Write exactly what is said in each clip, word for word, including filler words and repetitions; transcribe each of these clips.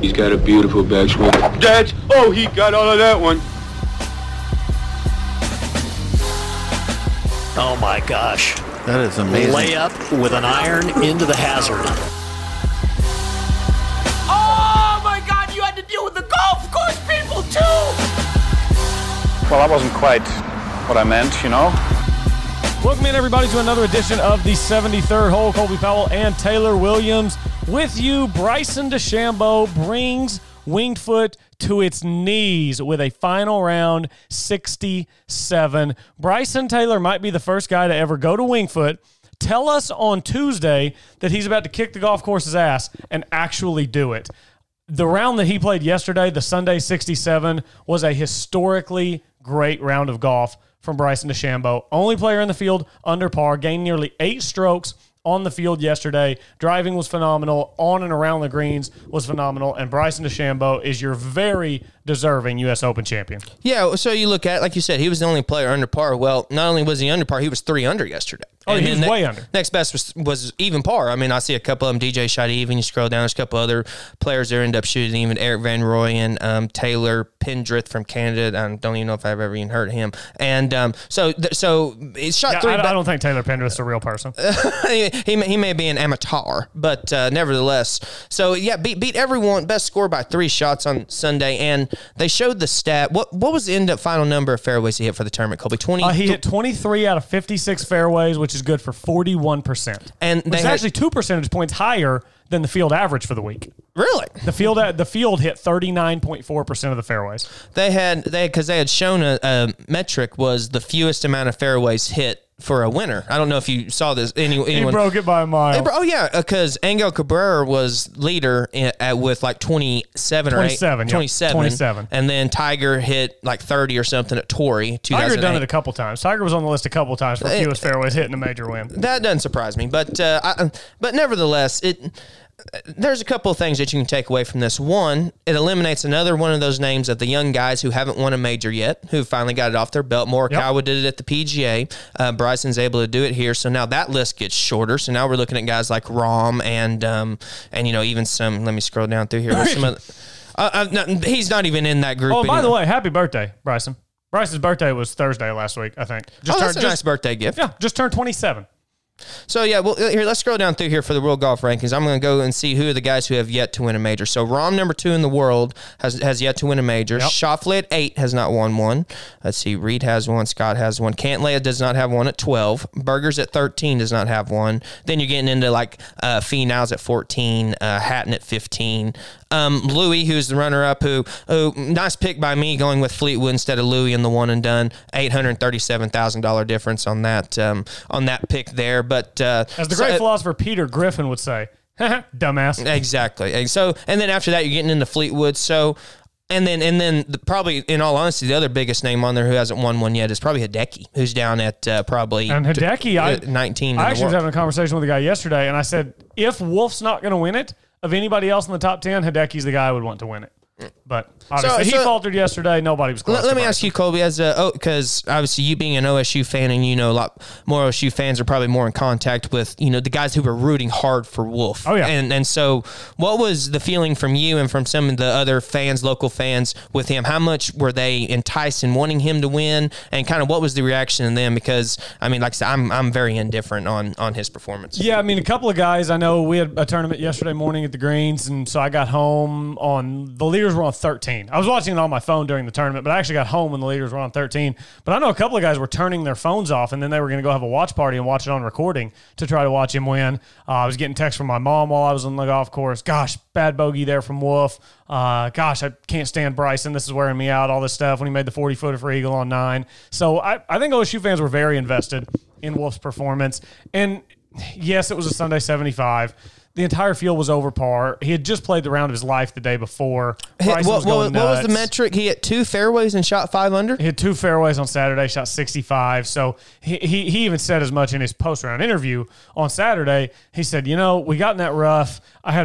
He's got a beautiful backswing. That's, oh, he got all of that one. Oh my gosh. That is amazing. Layup with an iron into the hazard. Oh my God, you had to deal with the golf course people too! Well, that wasn't quite what I meant, you know. Welcome in, everybody, to another edition of the seventy-third hole. Colby Powell and Taylor Williams with you. Bryson DeChambeau brings Winged Foot to its knees with a final round sixty-seven. Bryson Taylor might be the first guy to ever go to Winged Foot, tell us on Tuesday that he's about to kick the golf course's ass, and actually do it. The round that he played yesterday, the Sunday sixty-seven, was a historically great round of golf from Bryson DeChambeau. Only player in the field under par, gained nearly eight strokes on the field yesterday. Driving was phenomenal. On and around the greens was phenomenal. And Bryson DeChambeau is your very deserving U S Open champion. Yeah, so you look at it, like you said, he was the only player under par. Well, not only was he under par, he was three under yesterday. Oh, and he was ne- way under. Next best was, was even par. I mean, I see a couple of them. D J Shoddy, even you scroll down, there's a couple other players there end up shooting. Even Eric Van Rooyen, um, Taylor Pendrith from Canada. I don't even know if I've ever even heard of him. And um, so, th- so it's shot Yeah, three. I, ba- I don't think Taylor Pendrith's a real person. he, he may, he may be an amateur, but uh, nevertheless. So yeah, beat beat everyone. Best score by three shots on Sunday, and they showed the stat. What what was the end up final number of fairways he hit for the tournament, Colby? Twenty. Uh, he hit twenty-three out of fifty-six fairways, which is good for forty-one percent. And which they is had- actually two percentage points higher than the field average for the week. Really? The field the field hit thirty-nine point four percent of the fairways. They had they because they had shown a, a metric was the fewest amount of fairways hit for a winner. I don't know if you saw this. Any, anyone He broke it by a mile. Hey, bro, oh yeah, because Angel Cabrera was leader in, at with like twenty-seven or twenty-seven, eight, yeah. twenty-seven, twenty-seven, and then Tiger hit like thirty or something at Torrey. Tiger had done it a couple times. Tiger was on the list a couple times for fewest fairways hit in a major win. That doesn't surprise me, but uh, I, but nevertheless, it. There's a couple of things that you can take away from this. One, it eliminates another one of those names of the young guys who haven't won a major yet, who finally got it off their belt. Morikawa yep. did it at the P G A. Uh, Bryson's able to do it here. So now that list gets shorter. So now we're looking at guys like Rahm and, um, and you know, even some, let me scroll down through here. some other, uh, uh, no, he's not even in that group. Oh, by anymore. the way, happy birthday, Bryson. Bryson's birthday was Thursday last week, I think. Just oh, turned, that's a just, nice birthday gift. Yeah, just turned twenty-seven. So, yeah, well, here, let's scroll down through here for the World Golf Rankings. I'm going to go and see who are the guys who have yet to win a major. So, Rahm, number two in the world, has has yet to win a major. Yep. Schauffele at eight has not won one. Let's see, Reed has one. Scott has one. Cantlay does not have one at twelve. Berger's at thirteen does not have one. Then you're getting into, like, uh, Finau's at fourteen, uh, Hatton at fifteen. Um, Louis, who's the runner-up, who, who, nice pick by me going with Fleetwood instead of Louis in the one and done. eight hundred thirty-seven thousand dollars difference on that um, on that pick there. But uh, as the great so, philosopher Peter Griffin would say, dumbass. Exactly. So, and then after that, you're getting into Fleetwood. So, and then, and then the, probably, in all honesty, the other biggest name on there who hasn't won one yet is probably Hideki, who's down at uh, probably and Hideki, t- I, nineteen. I actually was having a conversation with a guy yesterday, and I said, if Wolf's not going to win it, of anybody else in the top ten, Hideki's the guy I would want to win it. But obviously, so, so, he faltered yesterday. Nobody was close. Let, let me Bryson. ask you, Colby, as a oh, because obviously you being an O S U fan, and you know a lot more O S U fans are probably more in contact with you know the guys who were rooting hard for Wolf. Oh yeah. And and so, what was the feeling from you and from some of the other fans, local fans, with him? How much were they enticed in wanting him to win, and kind of what was the reaction in them? Because I mean, like I said, I'm I'm very indifferent on on his performance. Yeah, I mean, a couple of guys. I know we had a tournament yesterday morning at the Greens, and so I got home on the leaders were on thirteen. I was watching it on my phone during the tournament, but I actually got home when the leaders were on thirteen. But I know a couple of guys were turning their phones off, and then they were going to go have a watch party and watch it on recording to try to watch him win. Uh, I was getting texts from my mom while I was on the golf course. Gosh, bad bogey there from Wolf. Uh, gosh, I can't stand Bryson. This is wearing me out, all this stuff when he made the forty-footer for Eagle on nine. So I, I think O S U fans were very invested in Wolf's performance. And, yes, it was a Sunday seventy-five. The entire field was over par. He had just played the round of his life the day before. What, was, what, what was the metric? He hit two fairways and shot five under? He had two fairways on Saturday, shot sixty-five. So he, he, he even said as much in his post-round interview on Saturday. He said, you know, we got in that rough. I had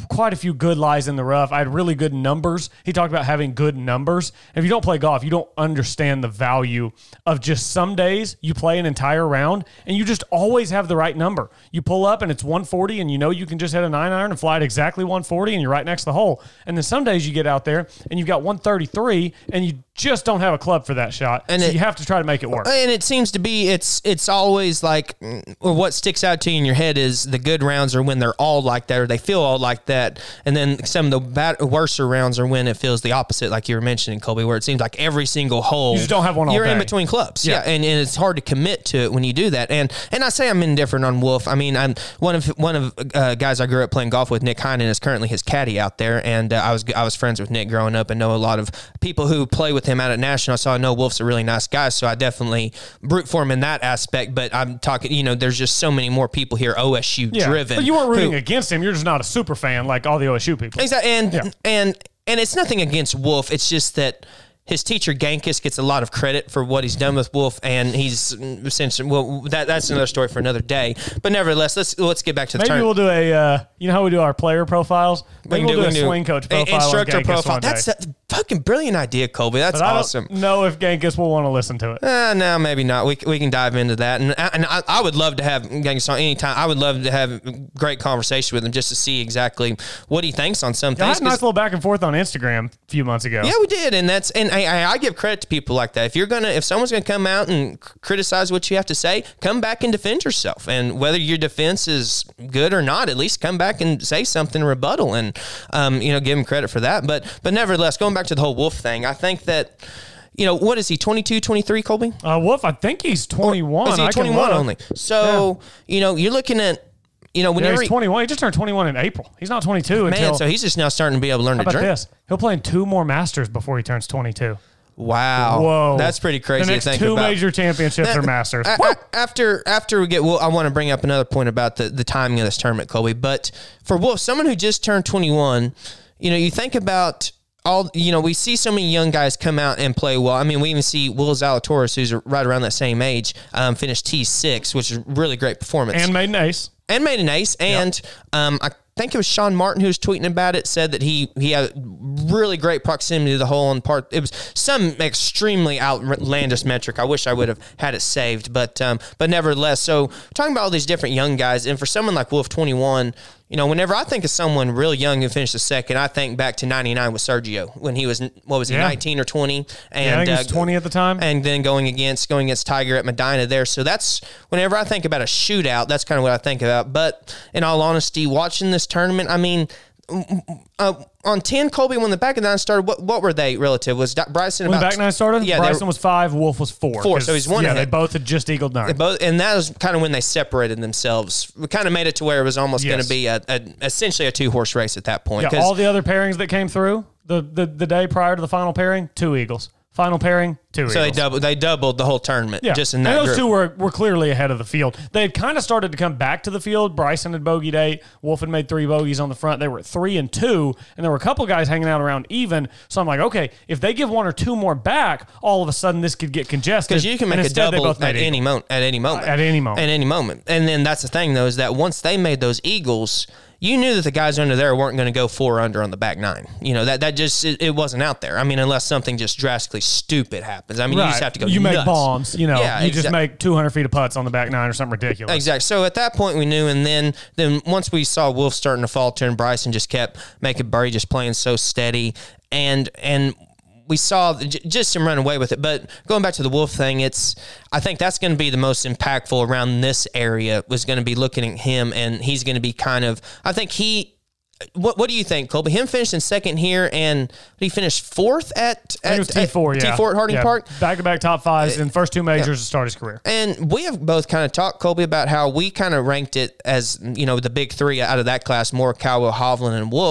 quite a few good lies in the rough. I had really good numbers. He talked about having good numbers. If you don't play golf, you don't understand the value of just some days you play an entire round and you just always have the right number. You pull up and it's one forty and you know you can just hit a nine iron and fly at exactly one forty and you're right next to the hole. And then some days you get out there and you've got one thirty-three and you just don't have a club for that shot. And so it, you have to try to make it work. And it seems to be, it's it's always like, or what sticks out to you in your head is the good rounds are when they're all like that or they feel all like that. And then some of the bad, worser rounds are when it feels the opposite, like you were mentioning, Colby, where it seems like every single hole, you just don't have one all you're day. in between clubs. Yeah. yeah. And, and it's hard to commit to it when you do that. And and I say I'm indifferent on Wolff. I mean, I'm one of one of uh, guys I grew up playing golf with, Nick Heinen, is currently his caddy out there. And uh, I was I was friends with Nick growing up and know a lot of people who play with him out at National. So I know Wolff's a really nice guy. So I definitely root for him in that aspect. But I'm talking, you know, there's just so many more people here, O S U yeah. driven. But you weren't rooting who, against him. You're just not a super fan like all the O S U people. Exactly. And, yeah. and, and it's nothing against Wolff. It's just that his teacher Gankis gets a lot of credit for what he's done with Wolff, and he's essentially, well, that that's another story for another day. But nevertheless, let's let's get back to the Maybe turn. we'll do a, uh, you know how we do our player profiles? Maybe we'll do, do a swing coach profile. Instructor on Gankis profile. one day. That's a fucking brilliant idea, Colby. That's but I awesome. don't know if Gankis will want to listen to it. Uh, no, maybe not. We we can dive into that, and and I, I would love to have Gankis on anytime. I would love to have a great conversation with him just to see exactly what he thinks on some yeah, things. I had a nice little back and forth on Instagram a few months ago. Yeah, we did, and that's and I, I, I give credit to people like that. If you're gonna, if someone's gonna come out and criticize what you have to say, come back and defend yourself. And whether your defense is good or not, at least come back and say something rebuttal, and um, you know, give him credit for that. But but nevertheless, going back to the whole Wolff thing, I think that, you know, what is he, twenty-two, twenty-three, Colby? Uh, Wolff, I think he's twenty-one. Or is he I twenty-one only? So yeah. you know, you're looking at. You know, whenever yeah, he's twenty-one. He just turned twenty-one in April. He's not twenty-two man, until. so he's just now starting to be able to learn how to about drink. this? He'll play in two more Masters before he turns twenty-two. Wow. Whoa. That's pretty crazy the next to think two about. major championships Now, are Masters. I, I, after after we get, well, I want to bring up another point about the, the timing of this tournament, Colby. But for Wolff, someone who just turned twenty-one, you know, you think about all, you know, we see so many young guys come out and play well. I mean, we even see Will Zalatoris, who's right around that same age, um, finish T six, which is a really great performance. And made an ace. And made an ace. And yep. um, I think it was Sean Martin who was tweeting about it, said that he he had really great proximity to the hole and part. It was some extremely outlandish metric. I wish I would have had it saved, but um, but nevertheless. So talking about all these different young guys, and for someone like Wolff, twenty-one, you know, whenever I think of someone real young who finished the second, I think back to ninety-nine with Sergio when he was, what was he, yeah. nineteen or twenty? And, yeah, I think he was uh, twenty at the time. And then going against going against Tiger at Medina there. So that's, whenever I think about a shootout, that's kind of what I think about. But in all honesty, watching this tournament, I mean, uh, on ten, Colby, when the back of nine started, what what were they relative? Was Bryson when about... the back nine started? Yeah, Bryson was five, Wolff was four. Four, so he's one Yeah, ahead. they both had just eagled nine. They both, and that was kind of when they separated themselves. We kind of made it to where it was almost yes. going to be a, a essentially a two-horse race at that point. Yeah, all the other pairings that came through the, the, the day prior to the final pairing, two eagles. Final pairing, two so eagles. they doubled. They doubled the whole tournament. Yeah. Just in that and those group. two were, were clearly ahead of the field. They had kind of started to come back to the field. Bryson had bogeyed eight. Wolff had made three bogeys on the front. They were at three and two, and there were a couple guys hanging out around even. So I'm like, okay, if they give one or two more back, all of a sudden this could get congested. Because you can make and a instead, double at eagle. any moment. At any moment. At any moment. At any moment. And then that's the thing, though, is that once they made those eagles, you knew that the guys under there weren't going to go four under on the back nine. You know, that that just, it, it wasn't out there. I mean, unless something just drastically stupid happens. I mean, right. you just have to go You nuts. make bombs, you know. Yeah, you exa- just make two hundred feet of putts on the back nine or something ridiculous. Exactly. So at that point we knew, and then then once we saw Wolff starting to falter and Bryson just kept making birdie, just playing so steady, and and we saw just him run away with it. But going back to the Wolff thing, it's, I think that's going to be the most impactful around this area, was going to be looking at him, and he's going to be kind of, I think he, What What do you think, Colby? Him finishing second here, and he finished fourth at, at I think it was T four, at yeah. T four at Harding yeah. Park. Back-to-back top fives in the first two majors to start his career. And we have both kind of talked, Colby, about how we kind of ranked it as, you know, the big three out of that class, Morikawa, Hovland, and Wolff.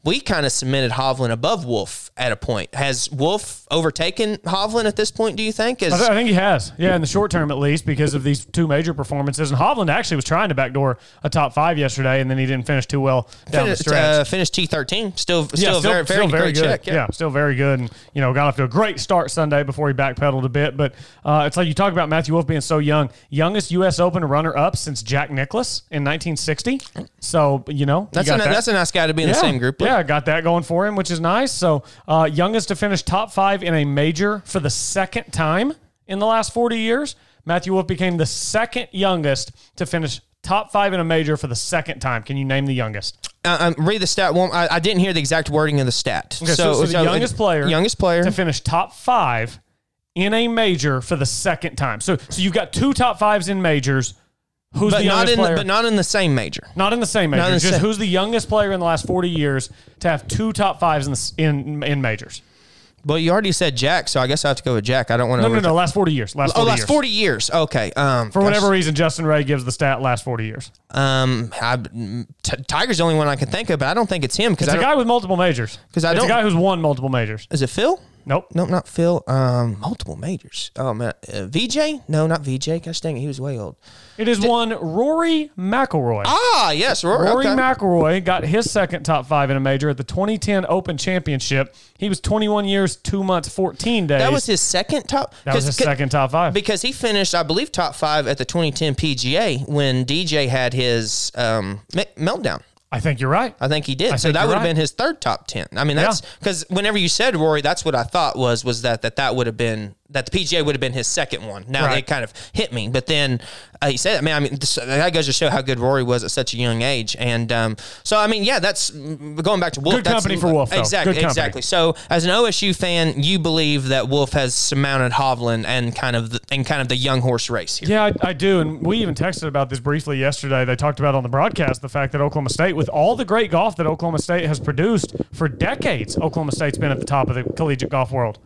we kind of cemented Hovland above Wolf at a point. Has Wolf overtaken Hovland at this point, do you think? As, I, th- I think he has. Yeah, in the short term at least, because of these two major performances. And Hovland actually was trying to backdoor a top five yesterday, and then he didn't finish too well down finished, the stretch. Uh, finished T thirteen. Still, still, yeah, still very, very, still very great good. check. Yeah. Yeah. still very good. And, you know, got off to a great start Sunday before he backpedaled a bit. But uh, it's like you talk about Matthew Wolff being so young. Youngest U S Open runner-up since Jack Nicklaus in nineteen sixty. So, you know, That's, you a, got that. that's a nice guy to be in yeah. the same group with. Yeah, got that going for him, which is nice. So, uh, youngest to finish top five in a major for the second time in the last forty years. Matthew Wolff became the second youngest to finish top five in a major for the second time. Can you name the youngest? Uh, um, read the stat. One, I, I didn't hear the exact wording of the stat. Okay, so, so, the youngest player, youngest player to finish top five in a major for the second time. So, so you've got two top fives in majors. Who's but the not youngest in player? The, but not in the same major. Not in the same major. Not in the Just same- who's the youngest player in the last forty years to have two top fives in the, s- in in majors? Well, you already said Jack, so I guess I have to go with Jack. I don't want to. No, no, no. Last forty years. Last Oh, forty last years. forty years. Okay. Um, For gosh. whatever reason, Justin Ray gives the stat last forty years. Um, I, T- Tiger's the only one I can think of, but I don't think it's him because It's I a don't, guy with multiple majors. 'Cause I it's don't- a guy who's won multiple majors. is it Phil? Nope. Nope, not Phil. Um, multiple majors. Oh man, uh, V J? No, not V J. Gosh dang it, he was way old. It is one Rory McIlroy. Ah, yes, Rory. Rory okay. McIlroy got his second top five in a major at the twenty ten Open Championship. He was twenty-one years, two months, fourteen days. That was his second top. That was his 'cause- second top five. because he finished, I believe, top five at the twenty ten P G A when D J had his um, me- meltdown. I think you're right. I think he did. I so think that you're would have right. been his third top ten. I mean, that's because whenever you said Rory, that's what I thought was was that that, that would have been that the P G A would have been his second one. Now Right. it kind of hit me, but then uh, he said, I mean, I mean, this, that goes to show how good Rory was at such a young age. And um, so, I mean, yeah, that's going back to Wolff. Good that's, company for Wolff, though. Exactly, Good company. exactly. So, as an O S U fan, you believe that Wolff has surmounted Hovland and kind of the, and kind of the young horse race here. Yeah, I, I do. And we even texted about this briefly yesterday. They talked about on the broadcast the fact that Oklahoma State, with all the great golf that Oklahoma State has produced for decades, Oklahoma State's been at the top of the collegiate golf world.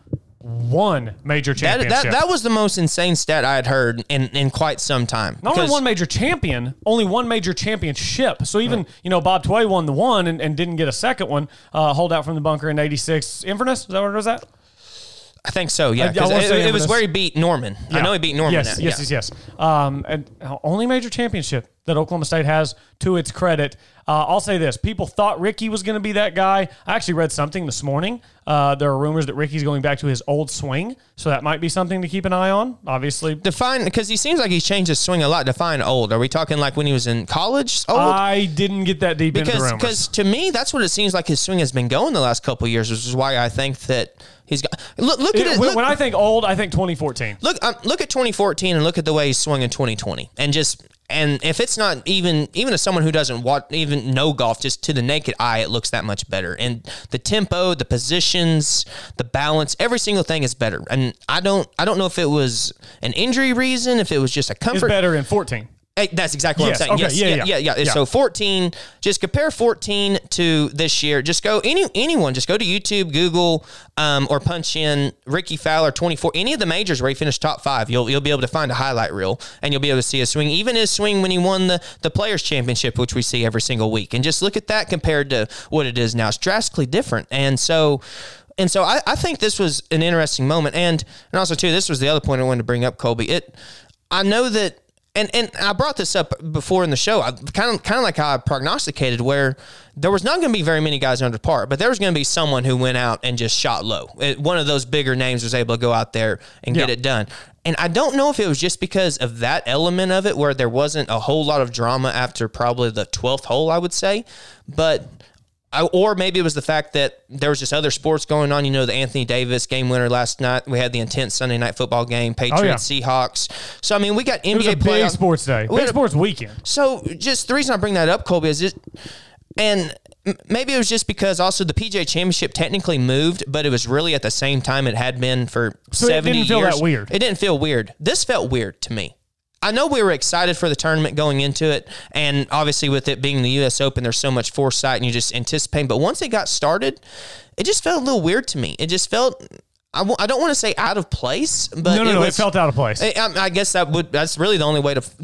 One major That, championship. that, that was the most insane stat I had heard in, in quite some time. Not only Because- one major champion, only one major championship. So even, you know, Bob Tway won the one and, and didn't get a second one. Uh, hold out from the bunker in eighty-six. Inverness? Is that what it was at? I think so, yeah. I- I 'cause wanna it, say it was Inverness. where he beat Norman. I know he beat Norman. Yes, then, yes, yeah. yes, yes. Um, and only major championship that Oklahoma State has to its credit. Uh, I'll say this. People thought Ricky was going to be that guy. I actually read something this morning. Uh, there are rumors that Ricky's going back to his old swing, so that might be something to keep an eye on. Obviously, Define, because he seems like he's changed his swing a lot. Define old. Are we talking like when he was in college old? I didn't get that deep into the because rumors. because to me, that's what it seems like his swing has been going the last couple of years, which is why I think that he's got. Look, look at It- it. when, Look, when I think old, I think twenty fourteen. look, um, look at twenty fourteen and look at the way he swung in twenty twenty, and just and if it's not even even as someone who doesn't watch, even know golf, just to the naked eye, it looks that much better. And the tempo, the positions, the balance, every single thing is better. And I don't I don't know if it was an injury reason, if it was just a Is comfort. better in fourteen. Hey, that's exactly what Yes, I'm saying. okay, Yes, yeah, yeah, yeah. yeah, yeah, Yeah. So fourteen, just compare fourteen to this year. Just go any anyone, just go to YouTube, Google, um, or punch in Ricky Fowler twenty-four. Any of the majors where he finished top five, you'll you'll be able to find a highlight reel, and you'll be able to see his swing, even his swing when he won the the Players Championship, which we see every single week. And just look at that compared to what it is now. It's drastically different. And so. And so I, I think this was an interesting moment. And and also, too, this was the other point I wanted to bring up, Colby. It, I know that, and, and I brought this up before in the show, I, kind of kind of like how I prognosticated, where there was not going to be very many guys under par, but there was going to be someone who went out and just shot low. It, one of those bigger names was able to go out there and get Yeah. it done. And I don't know if it was just because of that element of it, where there wasn't a whole lot of drama after probably the twelfth hole, I would say, but... I, or maybe it was the fact that there was just other sports going on. You know, the Anthony Davis game winner last night. We had the intense Sunday night football game, Patriots, Seahawks. So, I mean, we got It was N B A a big playoffs. sports day. We Big had a- sports weekend. So, just the reason I bring that up, Colby, is just, and m- maybe it was just because also the P G A Championship technically moved, but it was really at the same time it had been for So it seventy didn't feel years. that weird. It didn't feel weird. This felt weird to me. I know we were excited for the tournament going into it, and obviously with it being the U S Open, there's so much foresight and you just anticipate. But once it got started, it just felt a little weird to me. It just felt, I w- I don't want to say out of place, but No, no, it no. was, It felt out of place. I, I guess that would that's really the only way to to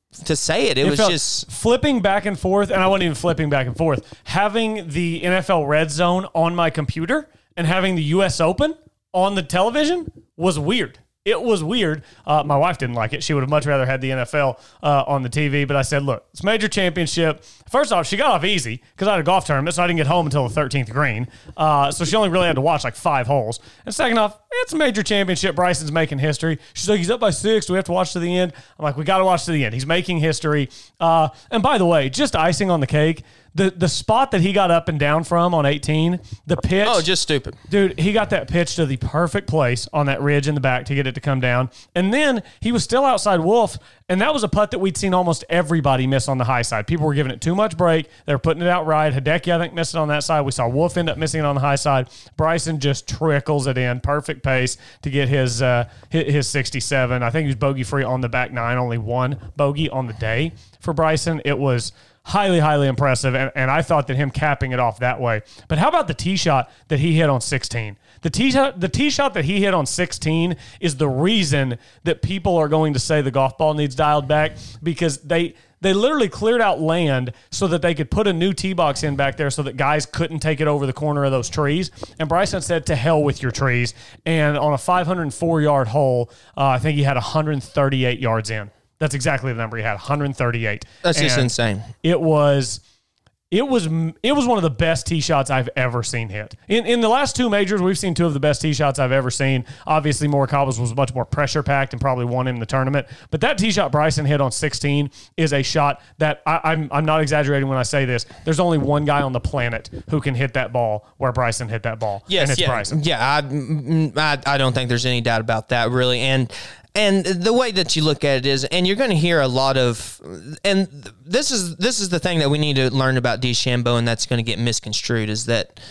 to say it. It, It was felt- just flipping back and forth, and I wasn't even flipping back and forth. Having the N F L Red Zone on my computer and having the U S Open on the television was weird. It was weird. Uh, my wife didn't like it. She would have much rather had the N F L uh, on the T V. But I said, look, it's a major championship. First off, she got off easy because I had a golf tournament, so I didn't get home until the thirteenth green. Uh, so she only really had to watch like five holes. And second off, it's a major championship. Bryson's making history. She's like, he's up by six. Do we have to watch to the end? I'm like, we got to watch to the end. He's making history. Uh, and by the way, just icing on the cake, the, the spot that he got up and down from on eighteen, the pitch. oh, just stupid. Dude, he got that pitch to the perfect place on that ridge in the back to get it to come down. And then he was still outside Wolf, and that was a putt that we'd seen almost everybody miss on the high side. People were giving it too much break. They were putting it out right. Hideki, I think, missed it on that side. We saw Wolf end up missing it on the high side. Bryson just trickles it in. Perfect pace to get his uh, his, his sixty-seven. I think he was bogey-free on the back nine. Only one bogey on the day for Bryson. It was highly, highly impressive, and, and I thought that him capping it off that way. But how about the tee shot that he hit on sixteen? The tee shot, the tee shot that he hit on sixteen is the reason that people are going to say the golf ball needs dialed back, because they they literally cleared out land so that they could put a new tee box in back there so that guys couldn't take it over the corner of those trees. And Bryson said, to hell with your trees. And on a five hundred four yard hole, uh, I think he had one hundred thirty-eight yards in. That's exactly the number he had, one hundred thirty-eight. That's just And insane. It was, it was, it was one of the best tee shots I've ever seen hit. In in the last two majors, we've seen two of the best tee shots I've ever seen. Obviously, Morikawa's was much more pressure packed and probably won him the tournament. But that tee shot Bryson hit on sixteen is a shot that I, I'm I'm not exaggerating when I say this. There's only one guy on the planet who can hit that ball where Bryson hit that ball. Yes, and it's yeah, Bryson. Yeah, I, mm, I I don't think there's any doubt about that, really. And and the way that you look at it is, and you're going to hear a lot of, and this is this is the thing that we need to learn about DeChambeau, and that's going to get misconstrued, is that,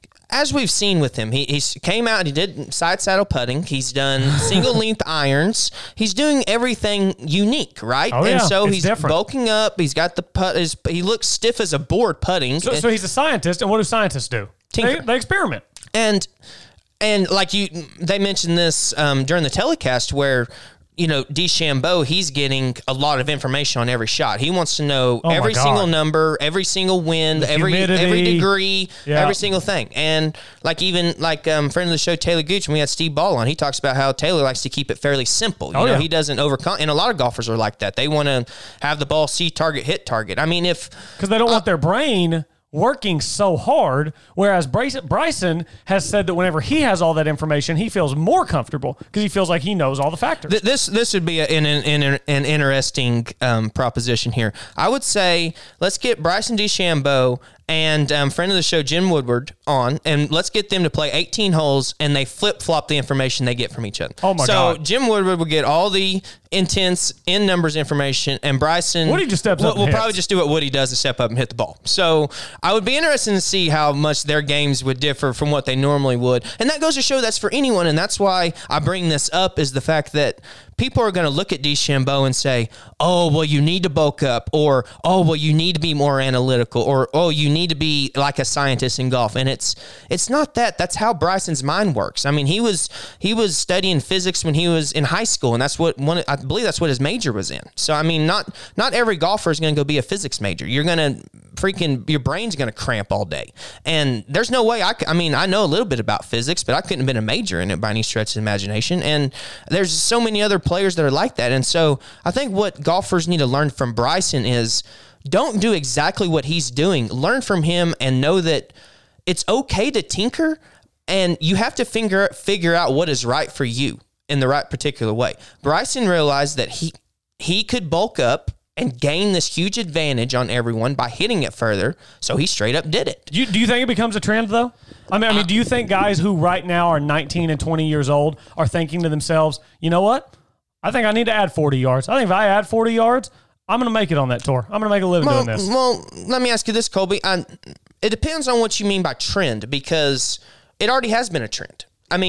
as we've seen with him, he he's came out and he did side saddle putting. He's done single length irons. He's doing everything unique, right? Oh, and yeah, so it's he's different. bulking up. He's got the putt. His, he looks stiff as a board putting. So, so he's a scientist, and what do scientists do? They, Tinker. they experiment. And and like you, they mentioned this um, during the telecast where, you know, DeChambeau, he's getting a lot of information on every shot. He wants to know Oh my every God. single number, every single wind, every humidity. every degree, Yeah. every single thing. And like even like um, friend of the show, Taylor Gooch, when we had Steve Ball on, he talks about how Taylor likes to keep it fairly simple. You Oh, know, yeah. he doesn't overcome. And a lot of golfers are like that. They want to have the ball see target, hit target. I mean, if Because they don't want their brain working so hard, whereas Bryson, Bryson has said that whenever he has all that information, he feels more comfortable because he feels like he knows all the factors. Th- This this would be a, an, an, an, an interesting um, proposition here. I would say let's get Bryson DeChambeau and um, friend of the show Jim Woodward on, and let's get them to play eighteen holes, and they flip flop the information they get from each other. Oh my so God. Jim Woodward will get all the intense in numbers information, and Bryson Woody just steps we'll, up and We'll hits. probably just do what Woody does and step up and hit the ball. So I would be interested to see how much their games would differ from what they normally would, and that goes to show that's for anyone, and that's why I bring this up, is the fact that people are going to look at DeChambeau and say, oh, well, you need to bulk up, or, oh, well, you need to be more analytical, or, oh, you need to be like a scientist in golf. And it's it's not that. That's how Bryson's mind works. I mean, he was he was studying physics when he was in high school, and that's what one I believe that's what his major was in. So, I mean, not not every golfer is going to go be a physics major. You're going to freaking, your brain's going to cramp all day. And there's no way I, c- I mean, I know a little bit about physics, but I couldn't have been a major in it by any stretch of the imagination. And there's so many other players that are like that. And so I think what golfers need to learn from Bryson is don't do exactly what he's doing. Learn from him and know that it's okay to tinker, and you have to figure, figure out what is right for you in the right particular way. Bryson realized that he he could bulk up and gain this huge advantage on everyone by hitting it further, so he straight up did it. Do you, do you think it becomes a trend, though? I mean, I mean, do you think guys who right now are nineteen and twenty years old are thinking to themselves, you know what? I think I need to add forty yards. I think if I add forty yards, I'm going to make it on that tour. I'm going to make a living Well, doing this. well, let me ask you this, Colby. I, it depends on what you mean by trend, because it already has been a trend. I mean,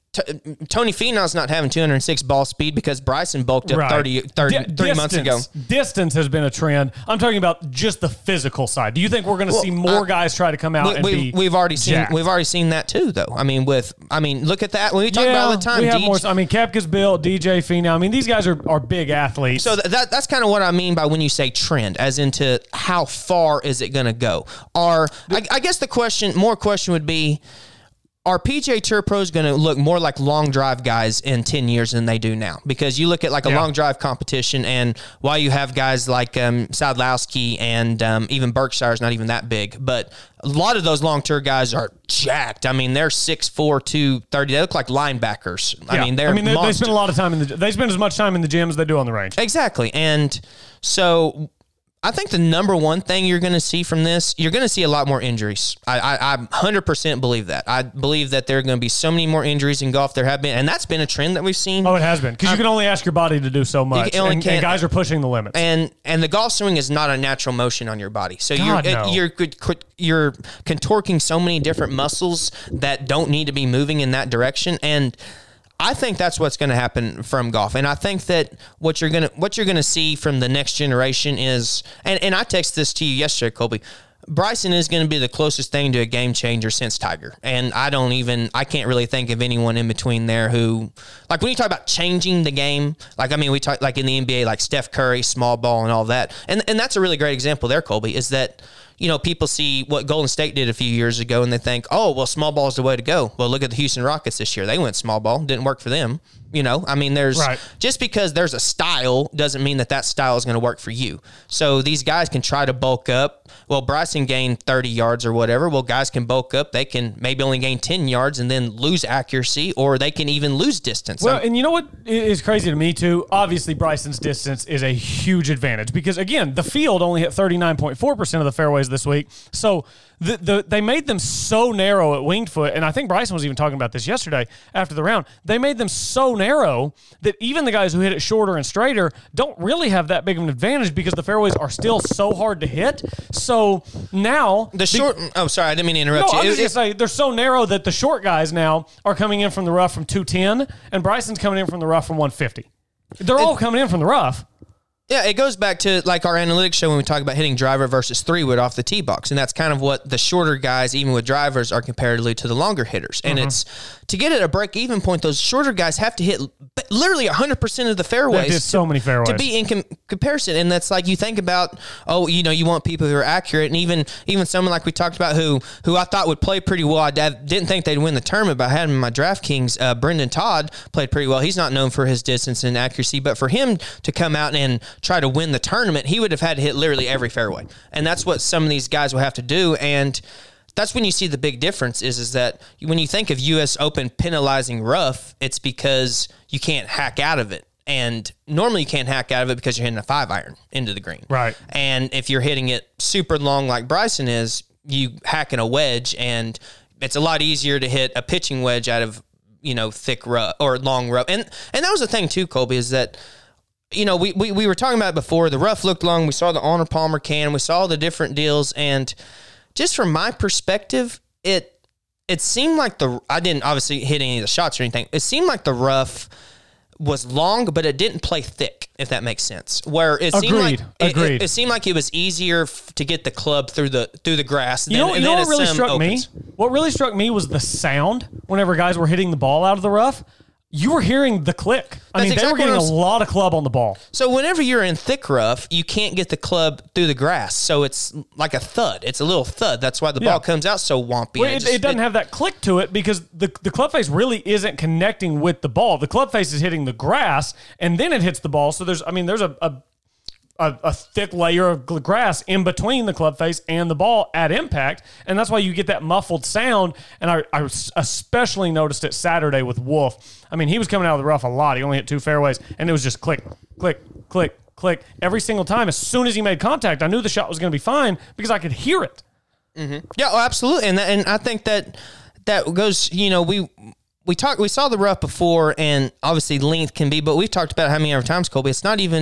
T- Tony Finau's not having two hundred six ball speed because Bryson bulked up Right. thirty, thirty Di- three months ago. Distance has been a trend. I'm talking about just the physical side. Do you think we're going to Well, see more uh, guys try to come out We, and we've, be we've already seen jacked? we've already seen that too, though. I mean, with I mean, look at that when we talk yeah, about all the time. we have D J more. I mean, Koepka's built, D J Finau. I mean, these guys are, are big athletes. So th- that that's kind of what I mean by when you say trend, as into how far is it going to go? Are I, I guess the question, more question would be, are P G A Tour pros going to look more like long drive guys in ten years than they do now? Because you look at like a Yeah. long drive competition, and while you have guys like um, Sadlowski and um, even Berkshire's not even that big, but a lot of those long tour guys are jacked. I mean, they're six four, two thirty. They look like linebackers. I Yeah. mean, they're I mean, they, they monsters. spend a lot of time in the. They spend as much time in the gym as they do on the range. Exactly. And so I think the number one thing you're going to see from this, you're going to see a lot more injuries. I, I, I one hundred percent believe that. I believe that there are going to be so many more injuries in golf there have been, and that's been a trend that we've seen. Oh, it has been because you can only ask your body to do so much, only and, can- and guys are pushing the limits. And and the golf swing is not a natural motion on your body. So God, you're no. you're good- you're contorting so many different muscles that don't need to be moving in that direction, and I think that's what's going to happen from golf. And I think that what you're going to what you're going to see from the next generation is, and, and I texted this to you yesterday, Colby, Bryson is going to be the closest thing to a game changer since Tiger. And I don't even, I can't really think of anyone in between there who, like when you talk about changing the game, like, I mean, we talk like in the N B A, like Steph Curry, small ball and all that. And, and that's a really great example there, Colby, is that, you know, people see what Golden State did a few years ago and they think, oh, well, small ball is the way to go. Well, look at the Houston Rockets this year. They went small ball. Didn't work for them. You know, I mean, there's Right. just because there's a style doesn't mean that that style is going to work for you. So these guys can try to bulk up. Well, Bryson gained thirty yards or whatever. Well, guys can bulk up. They can maybe only gain ten yards and then lose accuracy, or they can even lose distance. Well, I'm- and you know what is crazy to me too? Obviously, Bryson's distance is a huge advantage because, again, the field only hit thirty-nine point four percent of the fairways this week. So the, the they made them so narrow at Winged Foot, and I think Bryson was even talking about this yesterday after the round. They made them so narrow that even the guys who hit it shorter and straighter don't really have that big of an advantage because the fairways are still so hard to hit. So now the short. Oh, sorry, I didn't mean to interrupt No, you. I was It- just gonna say they're so narrow that the short guys now are coming in from the rough from two ten, and Bryson's coming in from the rough from one fifty. They're all coming in from the rough. Yeah, it goes back to like our analytics show when we talk about hitting driver versus three wood off the tee box. And that's kind of what the shorter guys, even with drivers, are comparatively to the longer hitters. And Mm-hmm. it's to get at a break even point, those shorter guys have to hit literally one hundred percent of the fairways. They did so many fairways. To be in com- comparison. And that's like you think about, oh, you know, you want people who are accurate. And even even someone like we talked about who who I thought would play pretty well. I didn't think they'd win the tournament, but I had him in my DraftKings. Uh, Brendan Todd played pretty well. He's not known for his distance and accuracy, but for him to come out and try to win the tournament, he would have had to hit literally every fairway. And that's what some of these guys will have to do. And that's when you see the big difference is, is that when you think of U S Open penalizing rough, it's because you can't hack out of it. And normally you can't hack out of it because you're hitting a five iron into the green. Right. And if you're hitting it super long like Bryson is, you hack in a wedge, and it's a lot easier to hit a pitching wedge out of, you know, thick rough or long rough. And and that was the thing too, Colby, is that, you know, we, we, we were talking about it before. The rough looked long. We saw the Honor Palmer can. We saw the different deals. And just from my perspective, it it seemed like the – I didn't obviously hit any of the shots or anything. It seemed like the rough was long, but it didn't play thick, if that makes sense. Where it seemed like Agreed. it, Agreed. It, it seemed like it was easier f- to get the club through the through the grass. You than, know, you than know what as really some struck opens. me? What really struck me was the sound whenever guys were hitting the ball out of the rough. You were hearing the click. I That's mean, they exactly were getting what I a was- lot of club on the ball. So whenever you're in thick rough, you can't get the club through the grass. So it's like a thud. It's a little thud. That's why the Yeah. ball comes out so wompy. Well, and it, just- it doesn't have that click to it because the the club face really isn't connecting with the ball. The club face is hitting the grass, and then it hits the ball. So there's, I mean, there's a a, a, a thick layer of gl- grass in between the club face and the ball at impact, and that's why you get that muffled sound. And I, I especially noticed it Saturday with Wolf. I mean, he was coming out of the rough a lot. He only hit two fairways, and it was just click, click, click, click every single time. As soon as he made contact, I knew the shot was going to be fine because I could hear it. Yeah, oh, absolutely, and that, and I think that that goes. You know, we we talked, we saw the rough before, and obviously length can be, but we've talked about how many other times, Colby. It's not even.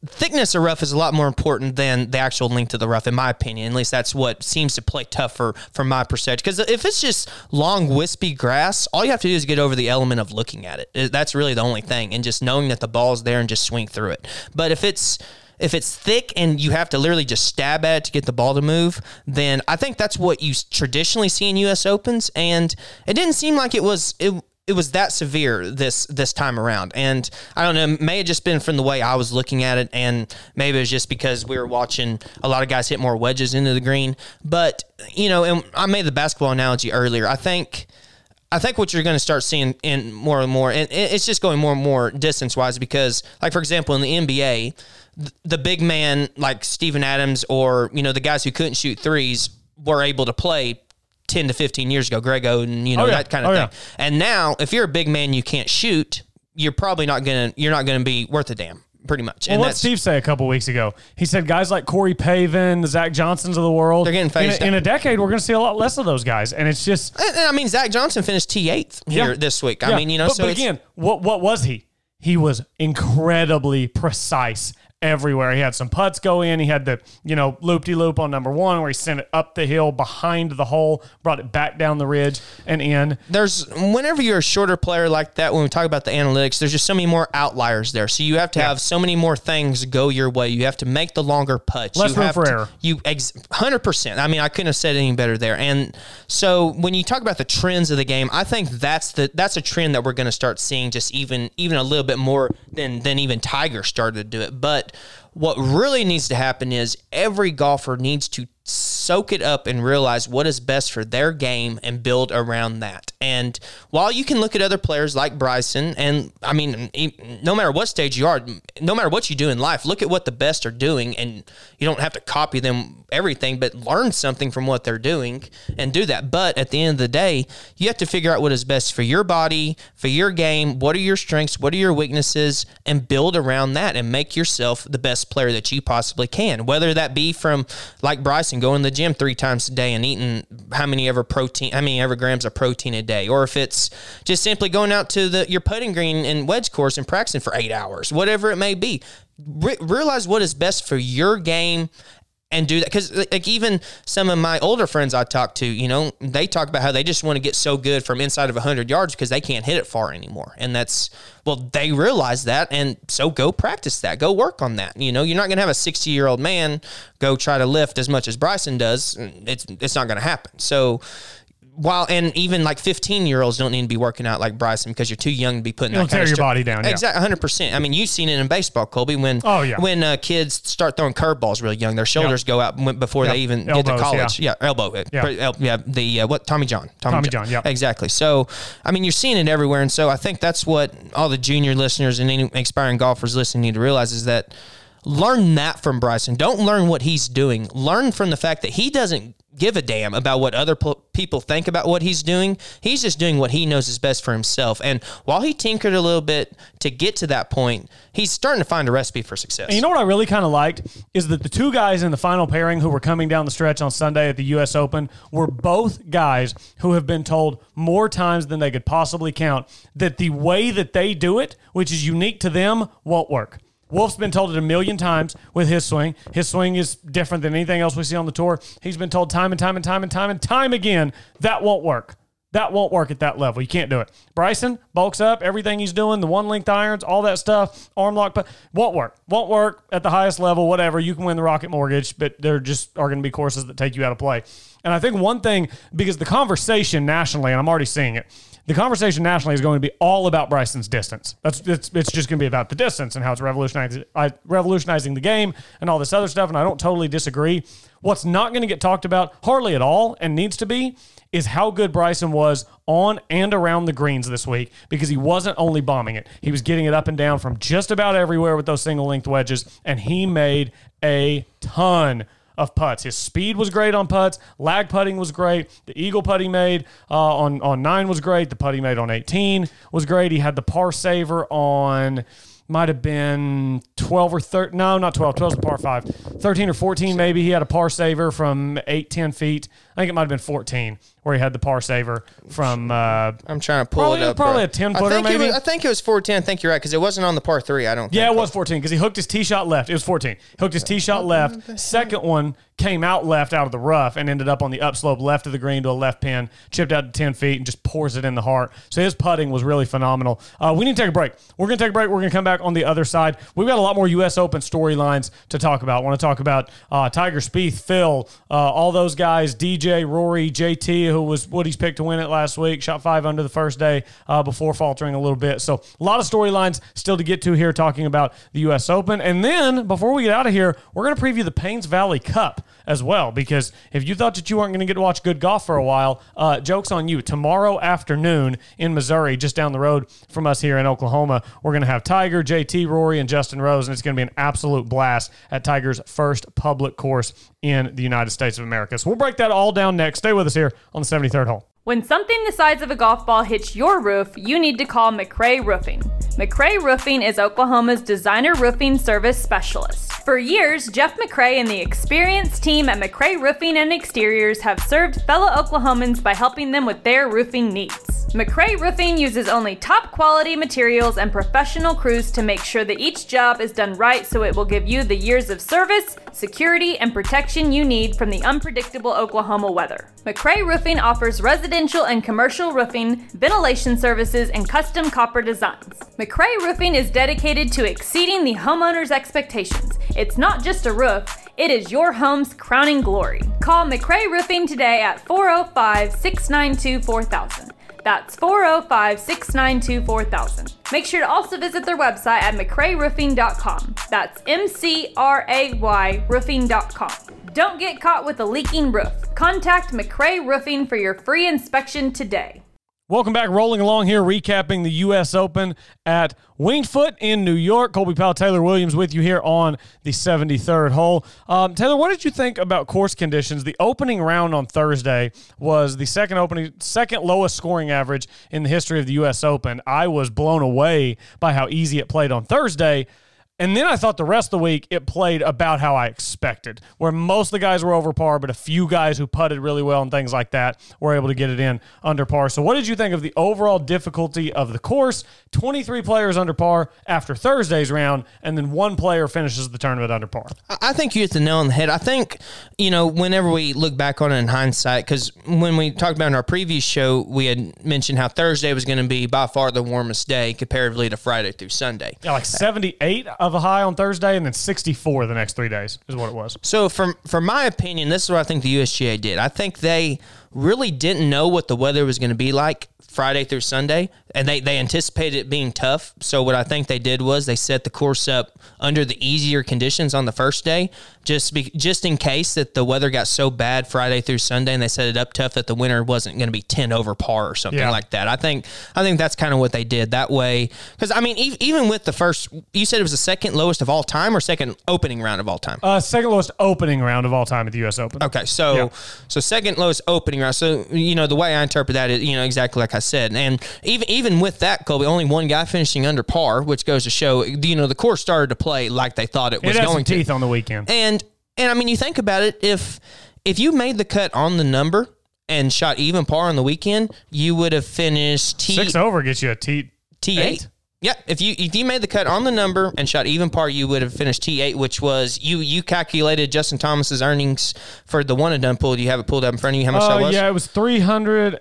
thickness of rough is a lot more important than the actual length of the rough, in my opinion. At least that's what seems to play tougher from my perspective. Because if it's just long, wispy grass, all you have to do is get over the element of looking at it. That's really the only thing, and just knowing that the ball's there and just swing through it. But if it's If it's thick and you have to literally just stab at it to get the ball to move, then I think that's what you traditionally see in U S Opens, and it didn't seem like it was it, it was that severe this this time around. And I don't know, it may have just been from the way I was looking at it, and maybe it was just because we were watching a lot of guys hit more wedges into the green. But, you know, and I made the basketball analogy earlier. I think I think what you're going to start seeing in more and more, and it's just going more and more distance-wise because, like, for example, in the N B A, the big man like Steven Adams or, you know, the guys who couldn't shoot threes were able to play ten to fifteen years ago, Greg Oden, you know, oh, yeah. that kind of oh, thing. Yeah. And now, if you're a big man, you can't shoot, you're probably not going to, you're not going to be worth a damn. Pretty much. Well, and what did Steve say a couple weeks ago? He said guys like Corey Pavin, the Zach Johnsons of the world, they're getting phased in a, in a decade, we're going to see a lot less of those guys. And it's just... And, and I mean, Zach Johnson finished T eighth here yeah. this week. I yeah. mean, you know, but, so but again, what what was he? He was incredibly precise everywhere. He had some putts go in. He had the, you know, loop-de-loop on number one where he sent it up the hill behind the hole, brought it back down the ridge and in. There's, whenever you're a shorter player like that, when we talk about the analytics, there's just so many more outliers there. So you have to yeah. have so many more things go your way. You have to make the longer putts. Less you room have for to, error. You, ex- one hundred percent. I mean, I couldn't have said any better there. And so when you talk about the trends of the game, I think that's the that's a trend that we're going to start seeing just even even a little bit more than than even Tiger started to do it. But what really needs to happen is every golfer needs to soak it up and realize what is best for their game and build around that. And while you can look at other players like Bryson, and I mean, no matter what stage you are, no matter what you do in life, look at what the best are doing, and you don't have to copy them everything, but learn something from what they're doing and do that. But at the end of the day, you have to figure out what is best for your body, for your game, what are your strengths, what are your weaknesses, and build around that and make yourself the best player that you possibly can, whether that be from, like Bryson, going to the gym three times a day and eating how many ever protein, how many ever grams of protein a day, or if it's just simply going out to the your putting green and wedge course and practicing for eight hours, whatever it may be. Re- realize what is best for your game and do that. Because like even some of my older friends I talk to, you know, they talk about how they just want to get so good from inside of one hundred yards because they can't hit it far anymore. And that's, well, they realize that, and so go practice that. Go work on that. You know, you're not going to have a sixty-year-old man go try to lift as much as Bryson does. It's it's not going to happen. So while, and even like fifteen-year-olds don't need to be working out like Bryson because you're too young to be putting You'll that kind tear of your stuff. body down. Yeah. Exactly, one hundred percent. I mean, you've seen it in baseball, Colby, when oh, yeah. when uh, kids start throwing curveballs real young, their shoulders yep. go out before yep. they even Elbows, get to college. Yeah, yeah elbow. Yeah, El- yeah the, uh, what, Tommy John. Tommy, Tommy John, John yeah. Exactly. So, I mean, you're seeing it everywhere, and so I think that's what all the junior listeners and any aspiring golfers listening need to realize is that learn that from Bryson. Don't learn what he's doing. Learn from the fact that he doesn't give a damn about what other p- people think about what he's doing. He's just doing what he knows is best for himself. And while he tinkered a little bit to get to that point, he's starting to find a recipe for success. And you know what I really kind of liked is that the two guys in the final pairing who were coming down the stretch on Sunday at the U S Open were both guys who have been told more times than they could possibly count that the way that they do it, which is unique to them, won't work. Wolf's been told it a million times with his swing. His swing is different than anything else we see on the tour. He's been told time and time and time and time and time again, that won't work. That won't work at that level. You can't do it. Bryson bulks up, everything he's doing, the one-length irons, all that stuff, arm lock, but won't work. Won't work at the highest level, whatever. You can win the Rocket Mortgage, but there just are going to be courses that take you out of play. And I think one thing, because the conversation nationally, and I'm already seeing it, the conversation nationally is going to be all about Bryson's distance. That's it's, it's just going to be about the distance and how it's revolutionizing, revolutionizing the game and all this other stuff, and I don't totally disagree. What's not going to get talked about hardly at all and needs to be is how good Bryson was on and around the greens this week, because he wasn't only bombing it. He was getting it up and down from just about everywhere with those single-length wedges, and he made a ton of putts. His speed was great on putts. Lag putting was great. The eagle putt he made uh, on, on nine was great. The putt he made on eighteen was great. He had the par saver on, might have been twelve or thirteen. No, not twelve. twelve is a par five. thirteen or fourteen maybe. He had a par saver from eight, ten feet I think it might have been fourteen, where he had the par saver from. Uh, I'm trying to pull probably, it up. Probably bro. a ten I footer, think it maybe. was, I think it was fourteen. I think you're right because it wasn't on the par three. I don't. Yeah, think it was fourteen because he hooked his tee shot left. It was fourteen. Hooked his tee shot left. Second one came out left out of the rough and ended up on the upslope left of the green to a left pin, chipped out to ten feet and just pours it in the heart. So his putting was really phenomenal. Uh, we need to take a break. We're going to take a break. We're going to come back on the other side. We've got a lot more U S Open storylines to talk about. I want to talk about uh, Tiger, Spieth, Phil, uh, all those guys, D J, Rory, J T, who was Woody's pick to win it last week, shot five under the first day uh, before faltering a little bit. So a lot of storylines still to get to here talking about the U S Open. And then before we get out of here, we're going to preview the Paynes Valley Cup as well, because if you thought that you weren't going to get to watch good golf for a while, uh, joke's on you. Tomorrow afternoon in Missouri, just down the road from us here in Oklahoma, we're going to have Tiger, J T, Rory, and Justin Rose, and it's going to be an absolute blast at Tiger's first public course in the United States of America. So we'll break that all down next. Stay with us here on the seventy-third hole. When something the size of a golf ball hits your roof, you need to call McRae Roofing. McRae Roofing is Oklahoma's designer roofing service specialist. For years, Jeff McRae and the experienced team at McRae Roofing and Exteriors have served fellow Oklahomans by helping them with their roofing needs. McRae Roofing uses only top quality materials and professional crews to make sure that each job is done right, so it will give you the years of service, security, and protection you need from the unpredictable Oklahoma weather. McRae Roofing offers residential and commercial roofing, ventilation services, and custom copper designs. McRae Roofing is dedicated to exceeding the homeowner's expectations. It's not just a roof, it is your home's crowning glory. Call McRae Roofing today at four oh five, six nine two, four thousand. That's four oh five, six nine two, four thousand. Make sure to also visit their website at mcray roofing dot com. That's M C R A Y roofing dot com. Don't get caught with a leaking roof. Contact McRae Roofing for your free inspection today. Welcome back. Rolling along here, recapping the U S Open at Winged Foot in New York. Colby Powell, Taylor Williams with you here on the seventy-third hole. Um, Taylor, what did you think about course conditions? The opening round on Thursday was the second opening, second lowest scoring average in the history of the U S Open. I was blown away by how easy it played on Thursday. And then I thought the rest of the week it played about how I expected, where most of the guys were over par, but a few guys who putted really well and things like that were able to get it in under par. So what did you think of the overall difficulty of the course? twenty-three players under par after Thursday's round, and then one player finishes the tournament under par. I think you hit the nail on the head. I think, you know, whenever we look back on it in hindsight, because when we talked about in our previous show, we had mentioned how Thursday was going to be by far the warmest day comparatively to Friday through Sunday. Yeah, like seventy-eight of a high on Thursday and then sixty-four the next three days is what it was. So from, from my opinion, this is what I think the U S G A did. I think they really didn't know what the weather was going to be like Friday through Sunday, and they, they anticipated it being tough. So what I think they did was they set the course up under the easier conditions on the first day, just be, just in case that the weather got so bad Friday through Sunday, and they set it up tough that the winner wasn't going to be ten over par or something yeah. like that. I think I think that's kind of what they did that way. Because, I mean, e- even with the first, you said it was the second lowest of all time or second opening round of all time? Uh, second lowest opening round of all time at the U S Open. Okay, so yeah. so second lowest opening round. So, you know, the way I interpret that is, you know, exactly like I said. And even even with that, Colby, only one guy finishing under par, which goes to show, you know, the course started to play like they thought it was it has going some to. teeth on the weekend. And, and I mean, you think about it, if if you made the cut on the number and shot even par on the weekend, you would have finished T- Six over gets you a T T eight. Yeah, if you if you made the cut on the number and shot even par, you would have finished T eight, which was, you you calculated Justin Thomas's earnings for the one and done pool. Do you have it pulled up in front of you? How much uh, that was? Yeah, it was three hundred,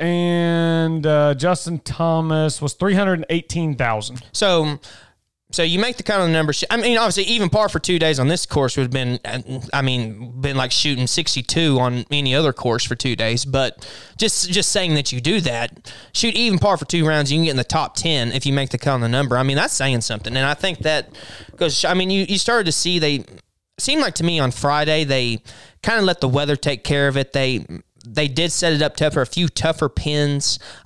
and uh, Justin Thomas was three hundred eighteen thousand. So, so you make the cut on the number. I mean, obviously, even par for two days on this course would have been, I mean, been like shooting sixty-two on any other course for two days. But just just saying that you do that, shoot even par for two rounds, you can get in the top ten if you make the cut on the number. I mean, that's saying something. And I think that goes, I mean, you, you started to see, they seemed like to me on Friday, they kind of let the weather take care of it. They They did set it up tough for a few tougher pins.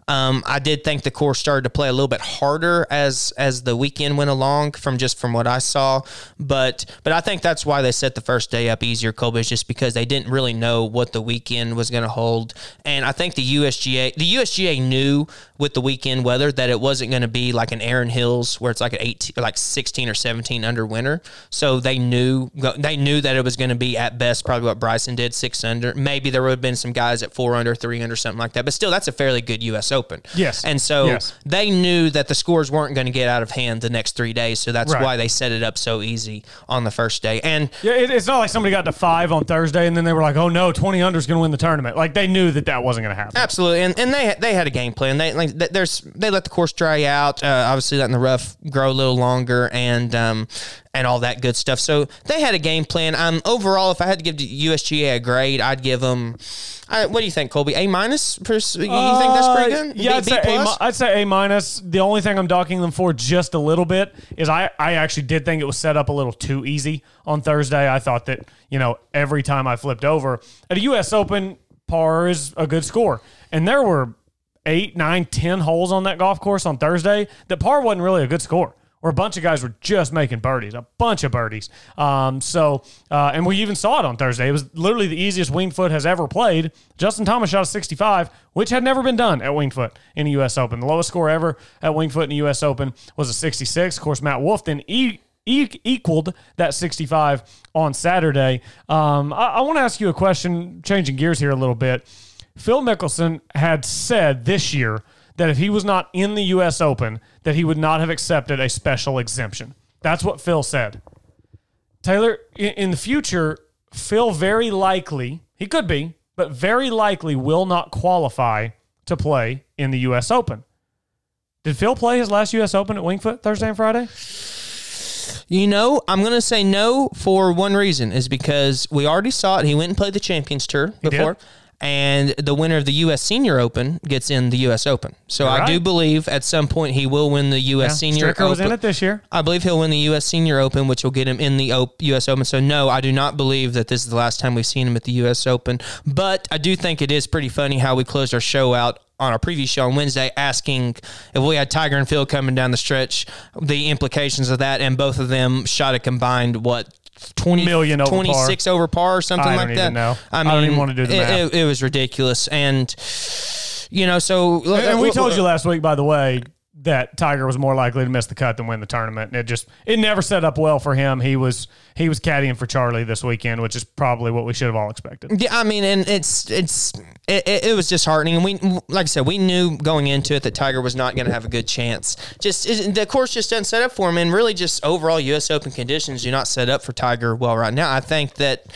Um, I did think the course started to play a little bit harder as as the weekend went along, from just from what I saw. But but I think that's why they set the first day up easier, Colby, is just because they didn't really know what the weekend was going to hold. And I think the U S G A the U S G A knew with the weekend weather that it wasn't going to be like an Erin Hills where it's like an eighteen, like sixteen or seventeen under winter. So they knew they knew that it was going to be at best probably what Bryson did, six under. Maybe there would have been some guys at four under, three under, something like that. But still, that's a fairly good U S Open. Yes. And so yes. they knew that the scores weren't going to get out of hand the next three days. So that's right. why they set it up so easy on the first day. And yeah, it, it's not like somebody got to five on Thursday and then they were like, oh no, twenty under is going to win the tournament. Like they knew that that wasn't going to happen. Absolutely. And and they they had a game plan. They like there's they let the course dry out, uh, obviously letting the rough grow a little longer and um and all that good stuff. So they had a game plan. Um, overall, if I had to give the U S G A a grade, I'd give them. Uh, what do you think, Colby? A minus? You think that's pretty good? Uh, yeah, B, I'd, say B a, plus? I'd say A minus. The only thing I'm docking them for just a little bit is I, I actually did think it was set up a little too easy on Thursday. I thought that, you know, every time I flipped over at a U S Open, par is a good score. And there were eight, nine, ten holes on that golf course on Thursday that par wasn't really a good score. Where a bunch of guys were just making birdies, a bunch of birdies. Um, so, uh, and we even saw it on Thursday. It was literally the easiest Winged Foot has ever played. Justin Thomas shot a sixty-five, which had never been done at Winged Foot in the U S Open. The lowest score ever at Winged Foot in the U S Open was a sixty-six. Of course, Matt Wolff then e- e- equaled that sixty-five on Saturday. Um, I, I want to ask you a question, changing gears here a little bit. Phil Mickelson had said this year that if he was not in the U S Open, that he would not have accepted a special exemption. That's what Phil said. Taylor, in the future, Phil very likely, he could be, but very likely will not qualify to play in the U S Open. Did Phil play his last U S Open at Winged Foot Thursday and Friday? You know, I'm going to say no for one reason, is because we already saw it. He went and played the Champions Tour before. He did? And the winner of the U S Senior Open gets in the U S Open. So You're I right. do believe at some point he will win the U S Yeah, Senior Stricker Open. was in it this year. I believe he'll win the U S Senior Open, which will get him in the U S Open. So no, I do not believe that this is the last time we've seen him at the U S Open. But I do think it is pretty funny how we closed our show out on our preview show on Wednesday asking if we had Tiger and Phil coming down the stretch, the implications of that, and both of them shot a combined, what, twenty million over twenty-six par. over par or something I like don't that. even know. I, I mean, don't even want to do the it, math. It, it was ridiculous. And, you know, so. And, and we told you last week, by the way, that Tiger was more likely to miss the cut than win the tournament. And it just, it never set up well for him. He was, he was caddying for Charlie this weekend, which is probably what we should have all expected. Yeah, I mean, and it's, it's, it, it, it was disheartening. And we, like I said, we knew going into it that Tiger was not going to have a good chance. Just, it, the course just doesn't set up for him. And really just overall U S Open conditions do not set up for Tiger well right now. I think that,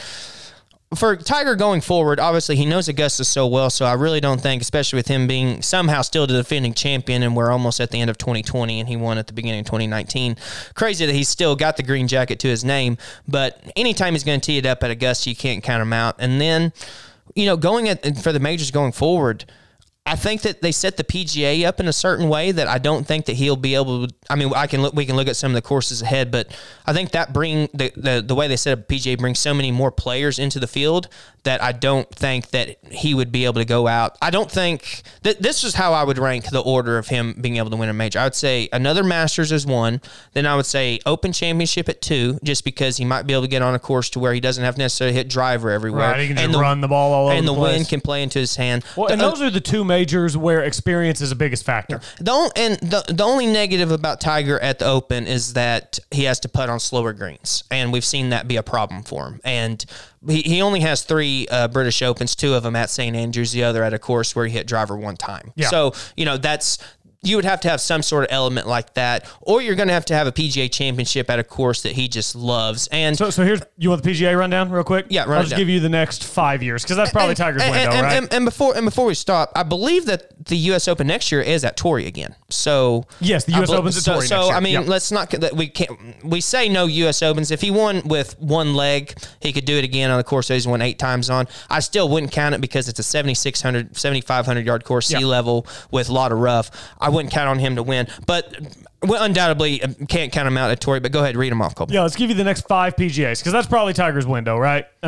for Tiger going forward, obviously he knows Augusta so well, so I really don't think, especially with him being somehow still the defending champion, and we're almost at the end of twenty twenty, and he won at the beginning of twenty nineteen. Crazy that he's still got the green jacket to his name, but anytime he's going to tee it up at Augusta, you can't count him out. And then, you know, going at for the majors going forward, I think that they set the P G A up in a certain way that I don't think that he'll be able to. I mean, I can look, we can look at some of the courses ahead, but I think that bring the, the the way they set up P G A brings so many more players into the field that I don't think that he would be able to go out. I don't think that this is how I would rank the order of him being able to win a major. I would say another Masters is one. Then I would say Open Championship at two, just because he might be able to get on a course to where he doesn't have to necessarily hit driver everywhere. Right, he can and just the, run the ball all over and the the place. wind can play into his hand. Well, and The- those are the two majors where experience is the biggest factor. The only, and the, the only negative about Tiger at the Open is that he has to putt on slower greens, and we've seen that be a problem for him. And he, he only has three uh, British Opens, two of them at Saint Andrews, the other at a course where he hit driver one time. Yeah. So, you know, that's you would have to have some sort of element like that, or you're going to have to have a P G A championship at a course that he just loves. And So, so here's, you want the P G A rundown real quick? Yeah, run I'll it just down. give you the next five years, because that's probably and, Tiger's and, window, and, right? And, and before and before we stop, I believe that the U S Open next year is at Torrey again. So Yes, the U S I bel- Open's at so, Torrey So next year. I mean, Yep. let's not that we can't we say no U S Opens. If he won with one leg, he could do it again on the course that he's won eight times on. I still wouldn't count it because it's a seventy-six hundred, seventy-five hundred yard course, sea Yep. level with a lot of rough. I wouldn't count on him to win, but we undoubtedly can't count him out at Torrey. But go ahead, read them off, Colby. Yeah, let's give you the next five P G As, because that's probably Tiger's window, right? I mean,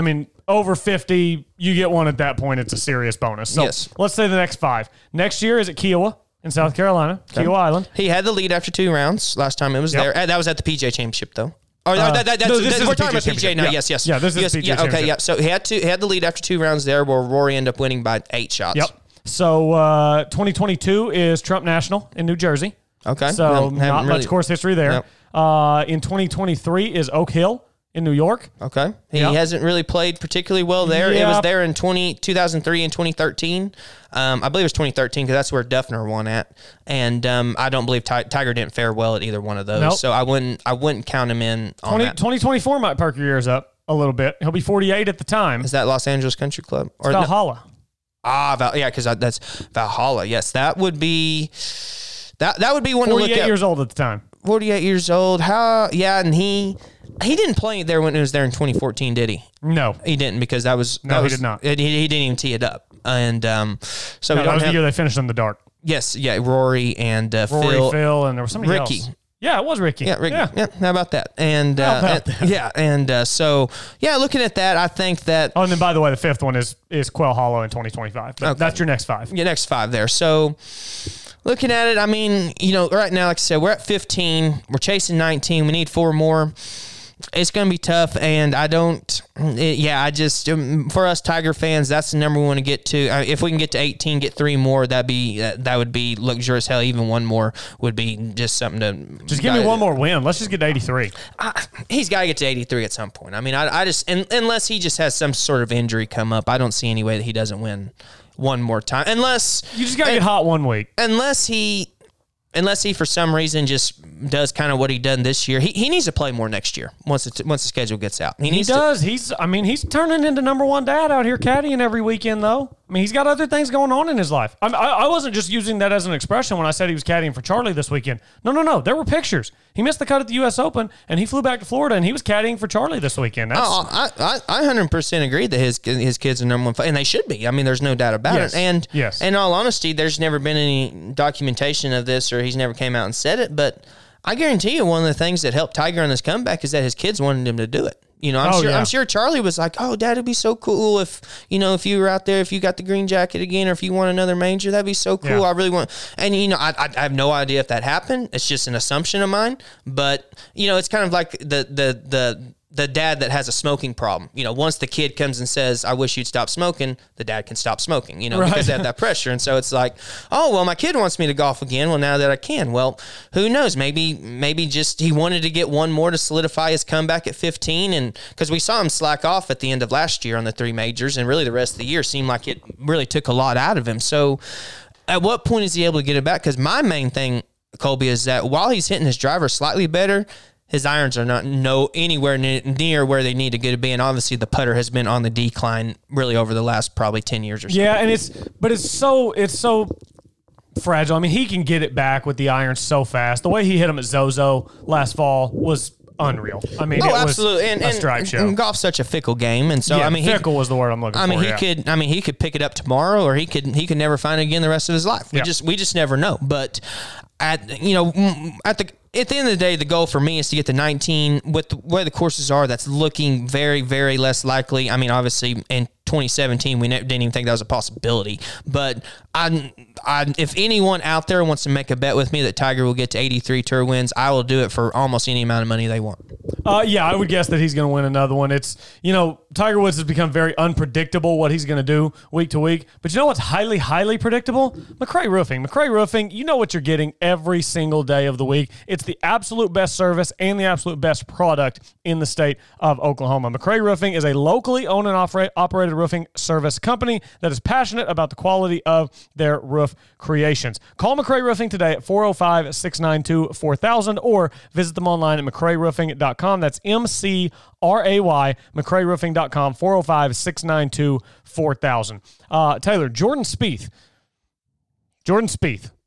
over fifty, you get one at that point. It's a serious bonus. So Yes. let's say the next five. Next year is at Kiowa in South Carolina, Kiowa Island. He had the lead after two rounds last time it was Yep. there. Uh, That was at the P G A Championship, though. Or, Uh, that, that, that's, no, this that- is we're the talking P G A about P G A now. Championship. Yes, yes. Yeah, this is the yes, P G A yeah, Okay, Championship. yeah. So he had, two, he had the lead after two rounds there where Rory ended up winning by eight shots. Yep. So uh, twenty twenty-two is Trump National in New Jersey. Okay. So Haven't- haven't not really- much course history there. Yep. Uh, in twenty twenty-three is Oak Hill in New York. Okay. He Yep. hasn't really played particularly well there. It was Yep. there in twenty, two thousand three and twenty thirteen. Um, I believe it was twenty thirteen because that's where Duffner won at. And um, I don't believe Ti- Tiger didn't fare well at either one of those. Nope. So I wouldn't I wouldn't count him in on twenty, that. twenty twenty-four might perk your ears up a little bit. He'll be forty-eight at the time. Is that Los Angeles Country Club? Or no- Valhalla. Ah, Val- yeah, because that's Valhalla. Yes, that would be that. That would be one to look forty-eight at. years old at the time. forty-eight years old. How? Yeah, and he he didn't play there when it was there in twenty fourteen, did he? No. He didn't because that was No, that he was, did not. He, he didn't even tee it up, and um, so No, we that don't was have, the year they finished in the dark. yes, yeah, Rory and uh, Rory, Phil, Phil, and there was somebody Ricky. else. Yeah, it was Ricky. Yeah, Ricky. Yeah. How about that? And, How uh, about and- that? yeah, and uh, so yeah, looking at that, I think that Oh, and then by the way, the fifth one is is Quail Hollow in twenty twenty-five. But Okay. that's your next five. your next five there. So looking at it, I mean, you know, right now, like I said, we're at fifteen. We're chasing nineteen. We need four more. It's going to be tough, and I don't. It, yeah, I just um, for us Tiger fans, that's the number we want to get to. Uh, if we can get to eighteen, get three more, that'd be uh, that would be luxurious. Hell, even one more would be just something to Just give me one more win. Let's just get to eighty-three. I, he's got to get to eighty-three at some point. I mean, I, I just and, unless he just has some sort of injury come up, I don't see any way that he doesn't win one more time. Unless You just got to get hot one week. unless he unless he for some reason just does kind of what he done this year. He, he needs to play more next year once the, once the schedule gets out. He He needs to, does. He's. I mean, he's turning into number one dad out here caddying every weekend, though. I mean, he's got other things going on in his life. I, I, I wasn't just using that as an expression when I said he was caddying for Charlie this weekend. No, no, no. There were pictures. He missed the cut at the U S Open, and he flew back to Florida, and he was caddying for Charlie this weekend. That's, Oh, I, I, I one hundred percent agree that his his kids are number one, and they should be. I mean, there's no doubt about Yes. it. And Yes. in all honesty, there's never been any documentation of this, or he's never came out and said it. But I guarantee you, one of the things that helped Tiger on this comeback is that his kids wanted him to do it. You know, I'm Oh, sure. yeah. I'm sure Charlie was like, "Oh, Dad, it'd be so cool if you know if you were out there, if you got the green jacket again, or if you won another major, that'd be so cool. Yeah. I really want." And you know, I, I, I have no idea if that happened. It's just an assumption of mine. But you know, it's kind of like the the the. the dad that has a smoking problem. You know, once the kid comes and says, I wish you'd stop smoking, the dad can stop smoking, you know, Right. because they have that pressure. And so it's like, oh, well, my kid wants me to golf again. Well, now that I can, well, who knows? Maybe, maybe just he wanted to get one more to solidify his comeback at fifteen. And because we saw him slack off at the end of last year on the three majors, and really the rest of the year seemed like it really took a lot out of him. So at what point is he able to get it back? Because my main thing, Colby, is that while he's hitting his driver slightly better, his irons are not no anywhere near, near where they need to get to be, and obviously the putter has been on the decline really over the last probably ten years or so. Yeah, and it's but it's so it's so fragile. I mean, he can get it back with the irons so fast. The way he hit him at Zozo last fall was unreal. I mean, Oh, it absolutely, was and, a and, stripe show. and golf's such a fickle game, and so yeah, I mean, he, fickle was the word I'm looking I mean, for. he yeah. could. I mean, he could pick it up tomorrow, or he could. He could never find it again the rest of his life. We Yeah. just. We just never know. But at you know mm, at the at the end of the day, the goal for me is to get to nineteen. With the way the courses are, that's looking very, very less likely. I mean, obviously in twenty seventeen, we ne- didn't even think that was a possibility. But I, I, if anyone out there wants to make a bet with me that Tiger will get to eighty-three tour wins, I will do it for almost any amount of money they want. Uh, yeah, I would guess that he's going to win another one. It's, you know, Tiger Woods has become very unpredictable what he's going to do week to week. But you know what's highly, highly predictable? McRae Roofing. McRae Roofing, you know what you're getting every single day of the week. It's the absolute best service and the absolute best product in the state of Oklahoma. McRae Roofing is a locally owned and operate, operated roofing service company that is passionate about the quality of their roof creations. Call McRae Roofing today at four oh five, six nine two, four thousand or visit them online at mcrae roofing dot com. That's M C R A Y, mcrae roofing dot com, four oh five, six nine two, four thousand. Uh, Taylor, Jordan Spieth. Jordan Spieth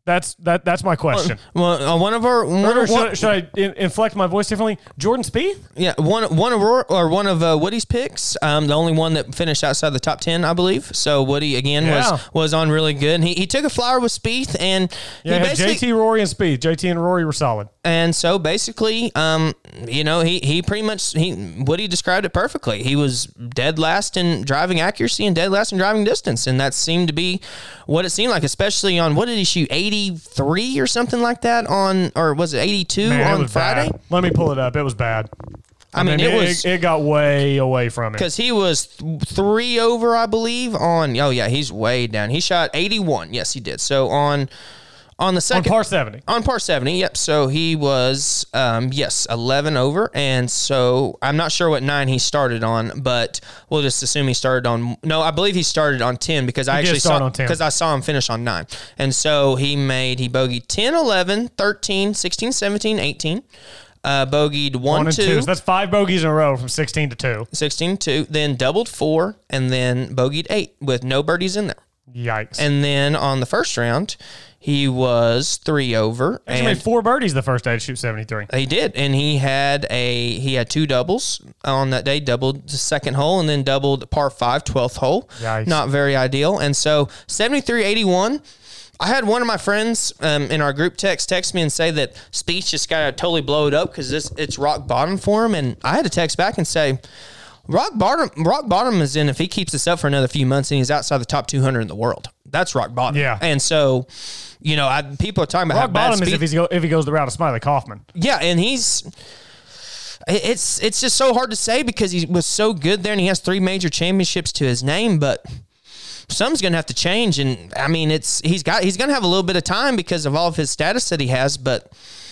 That's that. That's my question. Well, uh, one of our one, Or one, should, should I in, inflect my voice differently? Jordan Spieth? yeah, one one of Roar, or one of uh, Woody's picks. Um, the only one that finished outside the top ten, I believe. So Woody again Yeah. was was on really good. And he he took a flyer with Spieth, and he Yeah, basically J T, Rory, and Spieth. J T and Rory were solid. And so basically, um, you know, he, he pretty much, he Woody described it perfectly. He was dead last in driving accuracy and dead last in driving distance. And that seemed to be what it seemed like, especially on, what did he shoot, eighty-three or something like that on, or was it eighty-two Man, it on was Friday? bad. Let me pull it up. It was bad. I mean, it was- It, it got way away from it. Because he was th- three over, I believe, on, oh yeah, he's way down. He shot eighty-one. Yes, he did. So on, on the On second. par seventy. On par seventy, yep. So he was, um, yes, eleven over. And so I'm not sure what nine he started on, but we'll just assume he started on, no, I believe he started on ten because I He did actually start saw, on ten. because I saw him finish on nine. And so he made, he bogeyed ten, eleven, thirteen, sixteen, seventeen, eighteen. Uh, bogeyed one, One and two, two. So that's five bogeys in a row from sixteen to two. sixteen, two, then doubled four, and then bogeyed eight with no birdies in there. Yikes. And then on the first round, he was three over. He and made four birdies the first day to shoot seventy-three. He did, and he had a he had two doubles on that day. Doubled the second hole, and then doubled par five, twelfth hole. Yikes. Not very ideal. And so seventy-three eighty-one. I had one of my friends um, in our group text text me and say that Spieth just got to totally blow it up because this it's rock bottom for him, and I had to text back and say, rock bottom rock bottom is in if he keeps this up for another few months and he's outside the top two hundred in the world. That's rock bottom. Yeah. And so, you know, I, people are talking about Rock how bad bottom is Spieth- if, he's go, if he goes the route of Smiley Kaufman. yeah, and he's it's it's just so hard to say because he was so good there and he has three major championships to his name, but something's gonna have to change. And I mean, it's he's got he's gonna have a little bit of time because of all of his status that he has, but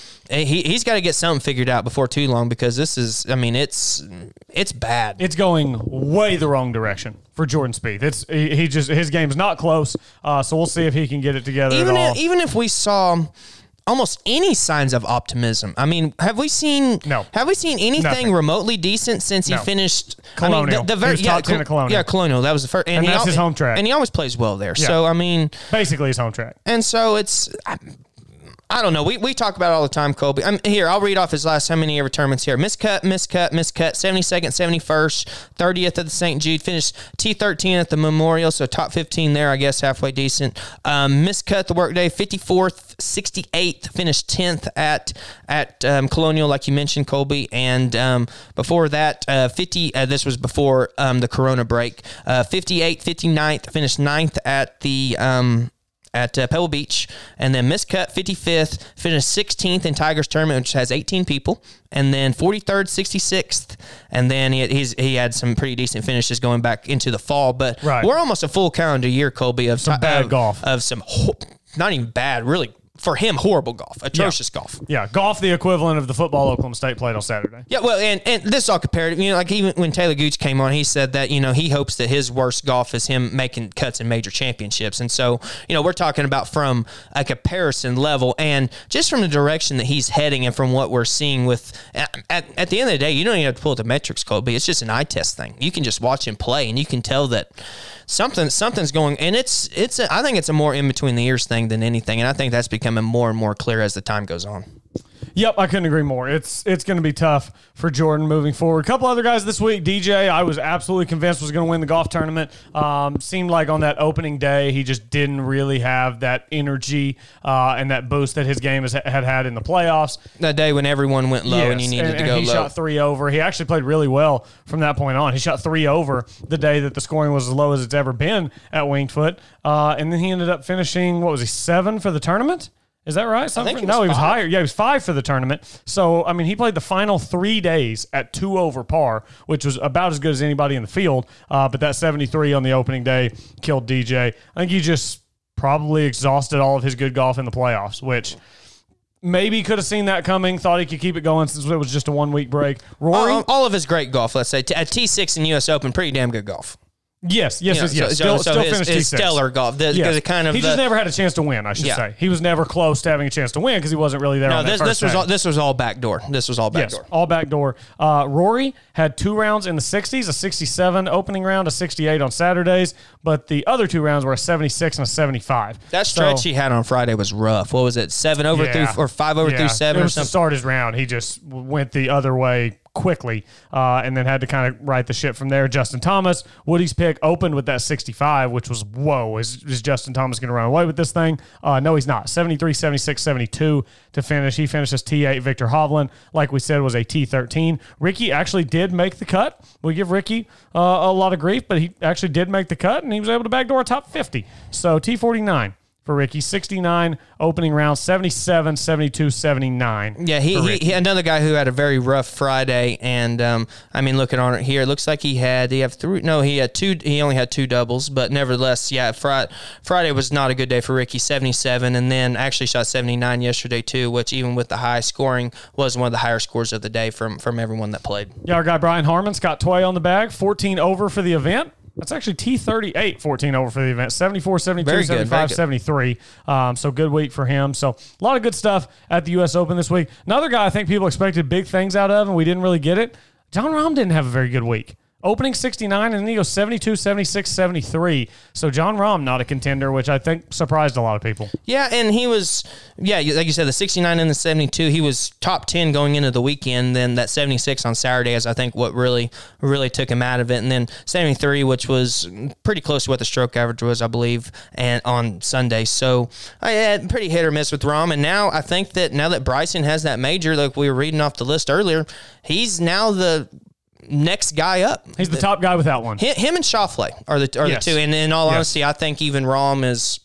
he he's got to get something figured out before too long because this is I mean it's it's bad. It's going way the wrong direction for Jordan Spieth. It's he, he just his game's not close. Uh, so we'll see if he can get it together even at all. if, even if we saw almost any signs of optimism. I mean, have we seen No. have we seen anything Nothing. remotely decent since No. he finished Colonial. I mean, the, the He very was yeah, top ten at Colonial. Yeah, Colonial. That was the first, And he that's al- his home track. And he always plays well there. Yeah. So I mean, Basically his home track. and so it's. I, I don't know. We we talk about it all the time, Colby. I'm here. I'll read off his last how many ever tournaments here. Miscut, miscut, miscut. seventy-second, seventy-first, thirtieth at the Saint Jude. Finished T thirteen at the Memorial, so top fifteen there, I guess, halfway decent. Um, miscut the workday, fifty-fourth, sixty-eighth. Finished tenth at at um, Colonial, like you mentioned, Colby. And um, before that, uh, fifty. Uh, this was before um, the Corona break. Uh, fifty-eighth, fifty-ninth. Finished ninth at the. Um, at uh, Pebble Beach, and then miscut fifty-fifth, finished sixteenth in Tigers tournament, which has eighteen people, and then forty-third, sixty-sixth, and then he, he's, he had some pretty decent finishes going back into the fall, but Right. we're almost a full calendar year, Colby, of Some bad of, golf. of some, ho- not even bad, really, for him, horrible golf, atrocious golf. Yeah, golf the equivalent of the football Oklahoma State played on Saturday. Yeah, well, and, and this is all comparative. You know, like even when Taylor Gooch came on, he said that, you know, he hopes that his worst golf is him making cuts in major championships. And so, you know, we're talking about from a comparison level and just from the direction that he's heading and from what we're seeing with, at, at the end of the day, you don't even have to pull up the metrics, Colby. It's just an eye test thing. You can just watch him play and you can tell that something something's going, and it's, it's a, I think it's a more in between the ears thing than anything. And I think that's becoming more and more clear as the time goes on. Yep, I couldn't agree more. It's it's going to be tough for Jordan moving forward. A couple other guys this week. D J, I was absolutely convinced was going to win the golf tournament. Um, seemed like on that opening day, he just didn't really have that energy uh, and that boost that his game has, had had in the playoffs. That day when everyone went low and you Yes, needed and, to and go he low. shot three over. He actually played really well from that point on. He shot three over the day that the scoring was as low as it's ever been at Winged Foot. Uh, and then he ended up finishing, what was he, seven for the tournament? Is that right? I think he no, was he was five. higher. Yeah, he was five for the tournament. So, I mean, he played the final three days at two over par, which was about as good as anybody in the field. Uh, but that seventy-three on the opening day killed D J. I think he just probably exhausted all of his good golf in the playoffs, which maybe could have seen that coming, thought he could keep it going since it was just a one-week break. Rory? All, all of his great golf, let's say. T- At T six and U S Open, pretty damn good golf. Yes, yes, You know, yes, yes. so- Still, so still his- finished his T six. stellar golf. The- Yes. the kind of he just the- never had a chance to win, I should Yeah. say. He was never close to having a chance to win because he wasn't really there No, on that this, first this was day. all, this was all backdoor. This was all Yes, backdoor. all backdoor. Uh, Rory had two rounds in the sixties, a sixty-seven opening round, a sixty-eight on Saturdays, but the other two rounds were a seventy-six and a seventy-five. That stretch So- he had on Friday was rough. What was it? Seven over Yeah. through or five over Yeah. through seven It or was to something. start his round. He just w- went the other way quickly uh, and then had to kind of right the ship from there. Justin Thomas, Woody's pick, opened with that sixty-five, which was, whoa, is, is Justin Thomas going to run away with this thing? Uh, no, he's not. seventy-three, seventy-six, seventy-two to finish. He finishes T eight. Victor Hovland, like we said, was a T thirteen. Ricky actually did make the cut. We give Ricky uh, a lot of grief, but he actually did make the cut, and he was able to backdoor a top fifty. So T forty-nine. For Ricky, sixty-nine opening round, seventy-seven, seventy-two, seventy-nine. Yeah, he, for he, Ricky. he another guy who had a very rough Friday, and um, I mean, looking on it here, it looks like he had he have three. No, he had two. He only had two doubles, but nevertheless, yeah, Friday Friday was not a good day for Ricky. seventy-seven, and then actually shot seventy-nine yesterday too, which even with the high scoring was one of the higher scores of the day from from everyone that played. Yeah, our guy Brian Harmon, Scott Tway on the bag, fourteen over for the event. That's actually T thirty-eight, fourteen over for the event. seventy-four, seventy-two, Very good, seventy-five, very good. seventy-three. Um, so good week for him. So a lot of good stuff at the U S Open this week. Another guy I think people expected big things out of, and we didn't really get it. Jon Rahm didn't have a very good week. Opening sixty-nine, and then he goes seventy-two, seventy-six, seventy-three. So Jon Rahm not a contender, which I think surprised a lot of people. Yeah, and he was, yeah, you- like you said, the sixty-nine and the seventy-two, he was top ten going into the weekend. Then that seventy-six on Saturday is, I think, what really, really took him out of it. And then seventy-three, which was pretty close to what the stroke average was, I believe, and on Sunday. So I had pretty hit or miss with Rahm. And now I think that now that Bryson has that major, like we were reading off the list earlier, he's now the next guy up. He's the top guy without one. Him, him and Schauffele are the are Yes. the two. And in all Yes. honesty, I think even Rahm is.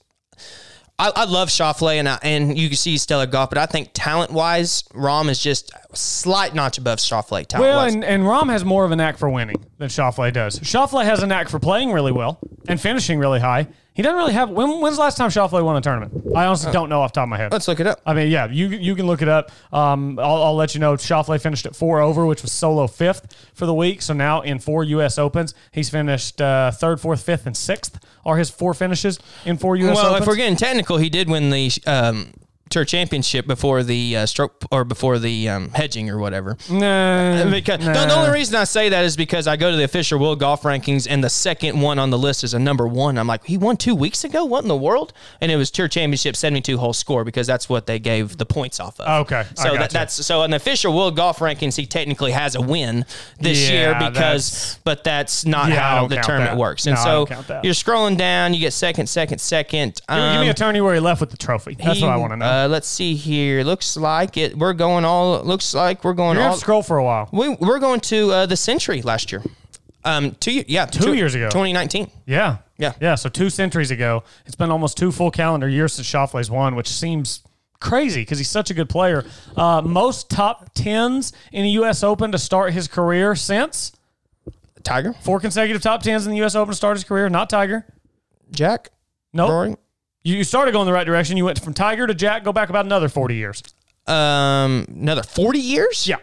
I, I love Schauffele, and I, and you can see stellar golf, but I think talent wise, Rahm is just a slight notch above Schauffele talent Well, wise. and, and Rahm has more of a knack for winning than Schauffele does. Schauffele has a knack for playing really well and finishing really high. He doesn't really have. When, when's the last time Schauffele won a tournament? I honestly don't know off the top of my head. Let's look it up. I mean, yeah, you you can look it up. Um, I'll, I'll let you know. Schauffele finished at four over, which was solo fifth for the week. So now in four U S Opens, he's finished uh, third, fourth, fifth, and sixth are his four finishes in four U S Well, Opens. if we're getting technical, he did win the um, Tour Championship before the uh, stroke or before the um, hedging or whatever. Nah, Because nah. the, the only reason I say that is because I go to the official World Golf Rankings, and the second one on the list is a number one. I'm like, he won two weeks ago? What in the world? And it was Tour Championship seventy-two hole score, because that's what they gave the points off of. Okay, I so that, gotcha. that's so in the official World Golf Rankings, he technically has a win this Yeah, year that's- because, but that's not Yeah, I how don't the count tournament that. works. And No, I so don't count that. you're scrolling down, you get second, second, second. Give me- give me Um, a tourney where he left with the trophy. That's he- what I want to know. Uh, let's see here. Looks like it. We're going all. Looks like we're going You're gonna all. have to scroll for a while. We we're going to uh, the Century last year. Um, two ye- yeah, Two years ago. twenty nineteen. Yeah. Yeah. Yeah. So two centuries ago. It's been almost two full calendar years since Schauffele's won, which seems crazy because he's such a good player. Uh, most top tens in a U S Open to start his career since Tiger, four consecutive top tens in the U S Open to start his career. Not Tiger. Jack, Nope. Rory. You, you started going the right direction. You went from Tiger to Jack. Go back about another forty years. Um, another forty years. Yeah.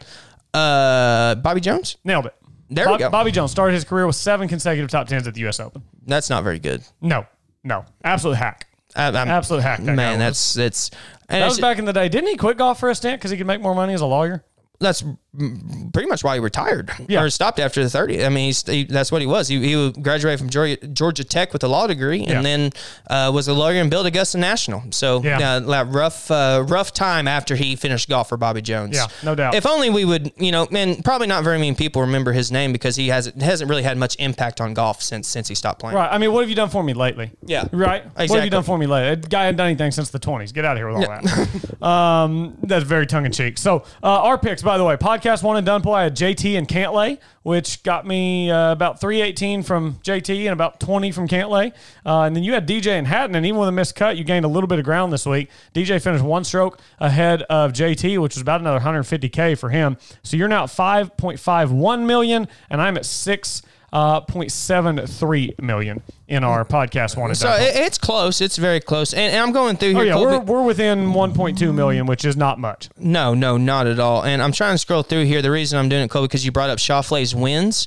Uh, Bobby Jones. Nailed it. There we Bob- go. Bobby Jones started his career with seven consecutive top tens at the U S Open. That's not very good. No. No. Absolute hack. I, I'm, Absolute hack. That guy man, was. that's that's. And That it's- was back in the day. Didn't he quit golf for a stint because he could make more money as a lawyer? that's mm, pretty much why he retired Yeah. or stopped after the thirty. I mean, he's, he, that's what he was. He, he graduated from Georgia, Georgia Tech with a law degree, and Yeah. then uh, was a lawyer and built Augusta National. So Yeah. uh, that rough, uh, rough time after he finished golf for Bobby Jones. Yeah, no doubt. If only we would, you know, and probably not very many people remember his name because he hasn't hasn't really had much impact on golf since since he stopped playing. Right. I mean, what have you done for me lately? Yeah. Right? What have Exactly. you done for me lately? That guy hadn't done anything since the twenties. Get out of here with all that. um, that's very tongue in cheek. So, uh, our picks, by the way, podcast one and done play. I had J T and Cantlay, which got me uh, about three eighteen from J T and about twenty from Cantlay. Uh, and then you had D J and Hatton, and even with a missed cut, you gained a little bit of ground this week. D J finished one stroke ahead of J T, which was about another one hundred fifty K for him. So you're now at five point five one million, and I'm at six. Uh, zero point seven three million in our podcast one and So done. it, it's close. It's very close. And, and I'm going through here. Oh yeah, Colby. we're, we're within one point two million, which is not much. No, no, not at all. And I'm trying to scroll through here. The reason I'm doing it, Colby, because you brought up Schauffele's wins.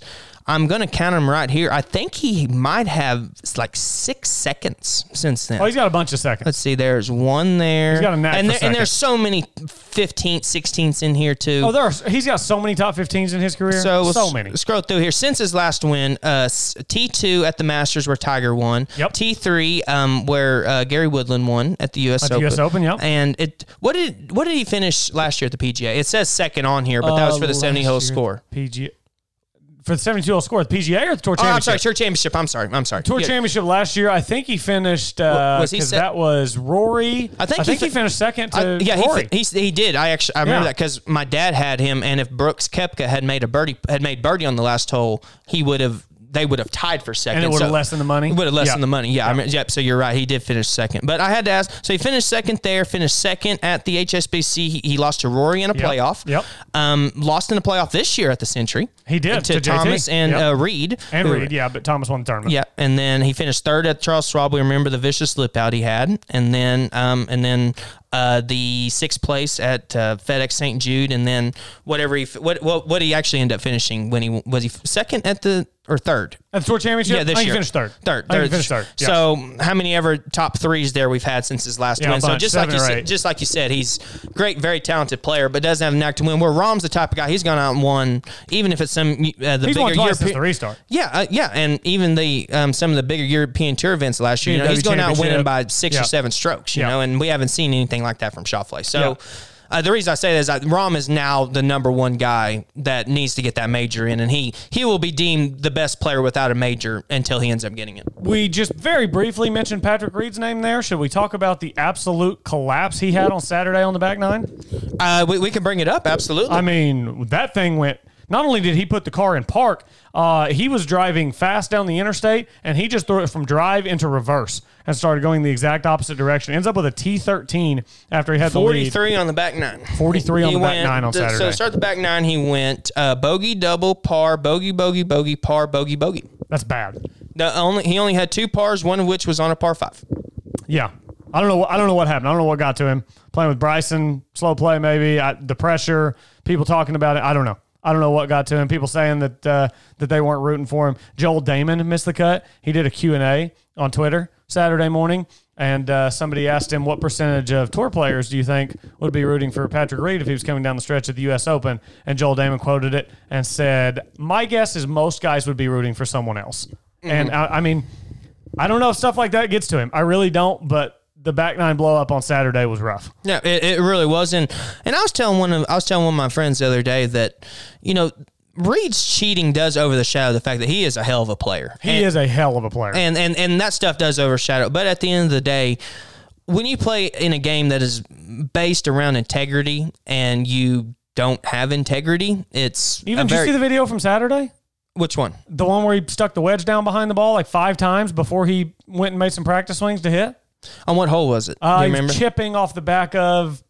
I'm going to count him right here. I think he might have like six seconds since then. Oh, he's got a bunch of seconds. Let's see. There's one there. He's got a knack and, for there, and there's so many fifteenths, sixteenths in here too. Oh, there are, he's got so many top fifteens in his career. So, we'll so s- many. Scroll through here. Since his last win, uh, T two at the Masters where Tiger won. Yep. T three um, where uh, Gary Woodland won at the U S At the Open. U S Open, yep. And it what did what did he finish last year at the P G A? It says second on here, but that was for the Uh, seventy hole last year, score. P G A. For the seventy-two hole score, the P G A or the Tour Oh, I'm Championship? sorry, Tour Championship. I'm sorry. I'm sorry. Tour Yeah. Championship last year, I think he finished, uh, Was he because se- that was Rory. I think I he think he, fi- finished second to I- yeah, Rory. he, fi- he he did. I actually I remember Yeah. that because my dad had him, and if Brooks Koepka had made a birdie had made birdie on the last hole, he would have. They would have tied for second. And it would have So- lessened the money? It would have lessened Yeah. the money. Yeah. I mean, yep. So you're right. He did finish second. But I had to ask. So he finished second there. Finished second at the H S B C. He, he lost to Rory in a Yep. playoff. Yep. Um, lost in a playoff this year at the Century. He did, to, to J T. Thomas and Yep. uh, Reed. And who- Reed, yeah, but Thomas won the tournament. Yeah, and then he finished third at Charles Schwab. We remember the vicious slip out he had, and then um, and then uh, the sixth place at uh, FedEx Saint Jude, and then whatever he what what what he actually ended up finishing when he was he second at the or third. At the Tour Championship? Yeah, this I think year. he finished third. Third. I think he third. finished third. Yeah. So how many ever top threes there we've had since his last Yeah, win? a So bunch, just like seven you or said, eight. just like you said, he's great, very talented player, but doesn't have a knack to win. Where Rahm's the type of guy, he's gone out and won, even if it's some uh, the He's bigger won twice European. since the restart. Yeah, uh, yeah, and even the um, some of the bigger European Tour events last year, you know, B M W he's going out winning Championship. by six Yeah. or seven strokes, you Yeah. know, and we haven't seen anything like that from Schauffele. So. Yeah. Uh, the reason I say that is that Rahm is now the number one guy that needs to get that major in, and he he will be deemed the best player without a major until he ends up getting it. We just very briefly mentioned Patrick Reed's name there. Should we talk about the absolute collapse he had on Saturday on the back nine? Uh, we, we can bring it up, absolutely. I mean, that thing went. Not only did he put the car in park, uh, he was driving fast down the interstate, and he just threw it from drive into reverse and started going the exact opposite direction. Ends up with a T thirteen after he had the lead. forty-three on the back nine. forty-three on He the back went- nine on th- Saturday. So to start the back nine, he went uh, bogey, double, par, bogey, bogey, bogey, par, bogey, bogey. That's bad. The only he only had two pars, one of which was on a par five. Yeah. I don't know. What, I don't know what happened. I don't know what got to him. Playing with Bryson, slow play maybe. I, the pressure, people talking about it. I don't know. I don't know what got to him. People saying that uh, that they weren't rooting for him. Joel Damon missed the cut. He did a Q and A on Twitter Saturday morning, and uh, somebody asked him what percentage of tour players do you think would be rooting for Patrick Reed if he was coming down the stretch at the U S Open? And Joel Damon quoted it and said, "My guess is most guys would be rooting for someone else." Mm-hmm. And I, I mean, I don't know if stuff like that gets to him. I really don't, but the back nine blow up on Saturday was rough. Yeah, it, it really was. And and I was telling one of I was telling one of my friends the other day that, you know, Reed's cheating does overshadow the fact that he is a hell of a player. He and, is a hell of a player. and and and that stuff does overshadow. But at the end of the day, when you play in a game that is based around integrity and you don't have integrity, it's Even a did you very, see the video from Saturday? which one? The one where he stuck the wedge down behind the ball like five times before he went and made some practice swings to hit? On what hole was it? Uh, Do you he was remember? chipping off the back of.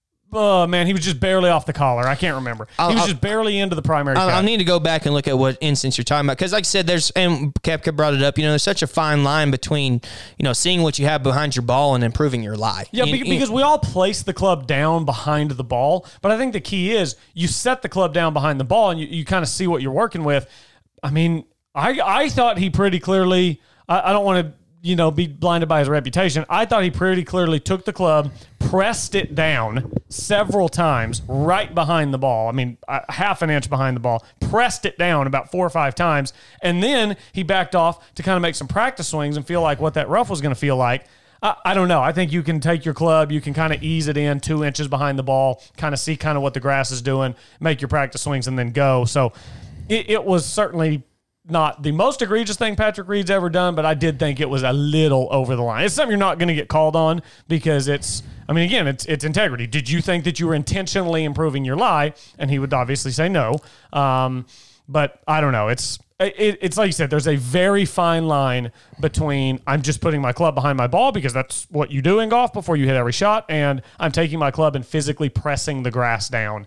Oh man, he was just barely off the collar. I can't remember. I'll- he was I'll- just barely into the primary. I, I cut. need to go back and look at what instance you're talking about because, like I said, there's and Koepka brought it up. You know, there's such a fine line between you know seeing what you have behind your ball and improving your lie. Yeah, You- be- you- because we all place the club down behind the ball, but I think the key is you set the club down behind the ball and you, you kind of see what you're working with. I mean, I I thought he pretty clearly. I, I don't want to you know be blinded by his reputation. I thought he pretty clearly took the club, pressed it down several times right behind the ball. I mean, a half an inch behind the ball, pressed it down about four or five times, and then he backed off to kind of make some practice swings and feel like what that rough was going to feel like. I, I don't know. I think you can take your club, you can kind of ease it in two inches behind the ball, kind of see kind of what the grass is doing, make your practice swings, and then go. So it, it was certainly not the most egregious thing Patrick Reed's ever done, but I did think it was a little over the line. It's something you're not going to get called on because it's, I mean, again, it's it's integrity. Did you think that you were intentionally improving your lie? And he would obviously say no. Um, but I don't know. It's it, it's like you said, there's a very fine line between I'm just putting my club behind my ball because that's what you do in golf before you hit every shot, and I'm taking my club and physically pressing the grass down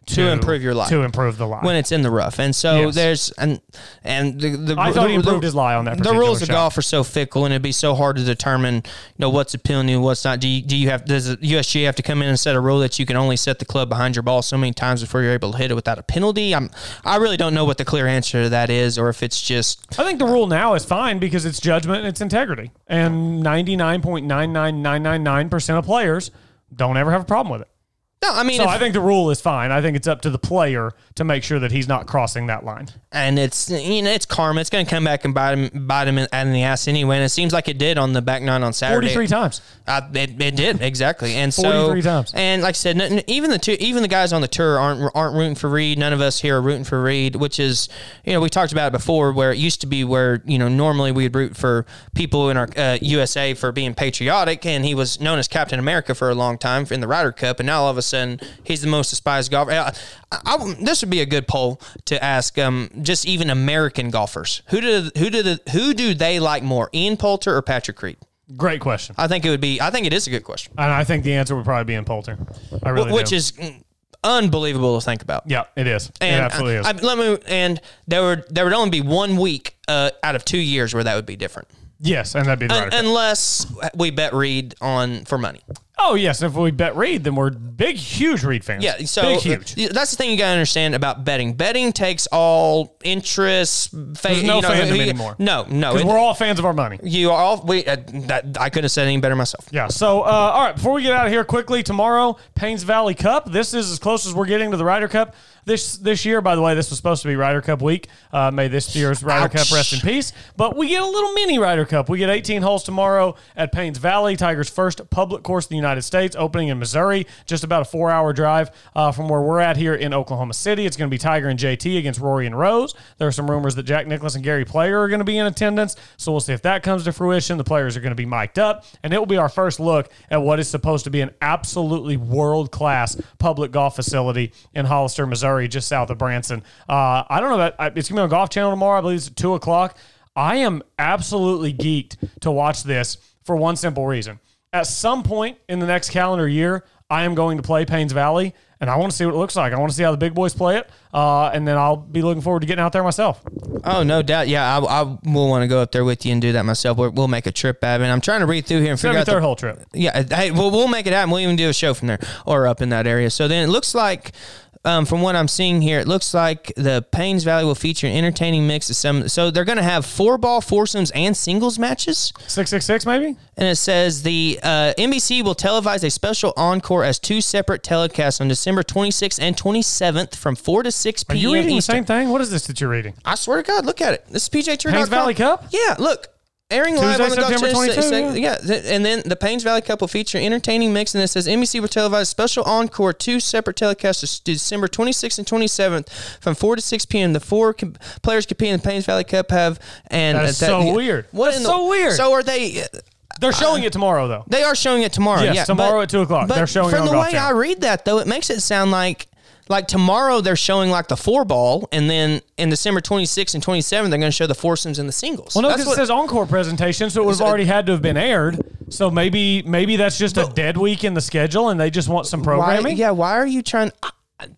to improve your lie. To improve the lie. When it's in the rough. And so Yes. there's and and the, the I thought the, he improved the, his lie on that The particular rules of shot. golf are so fickle, and it'd be so hard to determine, you know, what's appealing and what's not. Do you, do you have does the U S G A have to come in and set a rule that you can only set the club behind your ball so many times before you're able to hit it without a penalty? I'm I really don't know what the clear answer to that is, or if it's just I think the rule now is fine because it's judgment and it's integrity. And ninety-nine point nine nine nine nine nine percent of players don't ever have a problem with it. no. I mean, So if, I think the rule is fine. I think it's up to the player to make sure that he's not crossing that line. and it's you know it's karma. It's going to come back and bite him bite him in, in the ass anyway. And it seems like it did on the back nine on Saturday. forty-three times. Uh, it, it did exactly, and so forty-three times. And like I said, n- n- even the two, even the guys on the tour aren't aren't rooting for Reed. None of us here are rooting for Reed, which is, you know, we talked about it before, where it used to be where you know normally we'd root for people in our uh, U S A for being patriotic, and he was known as Captain America for a long time in the Ryder Cup, and now all of a sudden he's the most despised golfer. I, I, this would be a good poll to ask, um, just even American golfers, who do who do the, who do they like more, Ian Poulter or Patrick Reed? Great question. I think it would be. I think it is a good question. And I think the answer would probably be in Poulter. I really Which do. is unbelievable to think about. Yeah, it is. And it absolutely is. I, I, let me. And there would there would only be one week uh, out of two years where that would be different, yes, and that'd be the Un- right answer. unless we bet Reed on for money. Oh, yes. If we bet Reed, then we're big, huge Reed fans. Yeah, so big, huge. uh, that's the thing you got to understand about betting. Betting takes all interest. Fa- There's no you know, fandom he- anymore. No, no. Because it- we're all fans of our money. you are all. We uh, that I couldn't have said it any better myself. Yeah. So, uh, all right. Before we get out of here quickly, tomorrow, Paynes Valley Cup. This is as close as we're getting to the Ryder Cup this this year. By the way, this was supposed to be Ryder Cup week. Uh, may this year's Ryder Ouch. Cup rest in peace. But we get a little mini Ryder Cup. We get eighteen holes tomorrow at Paynes Valley, Tiger's first public course in the United States, opening in Missouri, just about a four-hour drive uh, from where we're at here in Oklahoma City. It's going to be Tiger and J T against Rory and Rose. There are some rumors that Jack Nicklaus and Gary Player are going to be in attendance, so we'll see if that comes to fruition. The players are going to be mic'd up, and it will be our first look at what is supposed to be an absolutely world-class public golf facility in Hollister, Missouri, just south of Branson. Uh, I don't know that it's going to be on Golf Channel tomorrow. I believe it's at two o'clock. I am absolutely geeked to watch this for one simple reason. At some point in the next calendar year, I am going to play Paynes Valley, and I want to see what it looks like. I want to see how the big boys play it, uh, and then I'll be looking forward to getting out there myself. Oh, no doubt. Yeah, I, I will want to go up there with you and do that myself. We'll, we'll make a trip, Evan. I'm trying to read through here and figure out seventy-third the hole trip. Yeah, hey, well, we'll make it happen. We'll even do a show from there or up in that area. So then it looks like, um, from what I'm seeing here, it looks like the Paynes Valley will feature an entertaining mix of some. So they're going to have four ball foursomes and singles matches. six six six maybe? And it says the uh, N B C will televise a special encore as two separate telecasts on December twenty-sixth and twenty-seventh from four to six Are p.m. you reading Eastern. the same thing? What is this that you're reading? I swear to God, look at it. This is P J Tour dot com. Paynes Valley Cup? Yeah, look. Airing live Tuesday, on the Golf September Channel. twenty-second, Say- say- yeah, th- and then the Paynes Valley Cup will feature an entertaining mix, and it says N B C will televise a special encore, two separate telecasts, December twenty-sixth and twenty-seventh from four to six p.m. The four com- players competing in the Paynes Valley Cup have and That is uh, so weird. What That's in the- so weird. So are they? They're showing it tomorrow, though. They are showing it tomorrow. Yes, yeah, tomorrow but- at two o'clock. But They're showing it from on the Golf way Channel. I read that, though, it makes it sound like. Like tomorrow, they're showing like the four ball, and then in December twenty-sixth and twenty-seventh, they're going to show the foursomes and the singles. Well, no, That's because it what- says encore presentation, so it would have So- already had to have been aired. So maybe maybe that's just a dead week in the schedule, and they just want some programming. Why, yeah, why are you trying? I,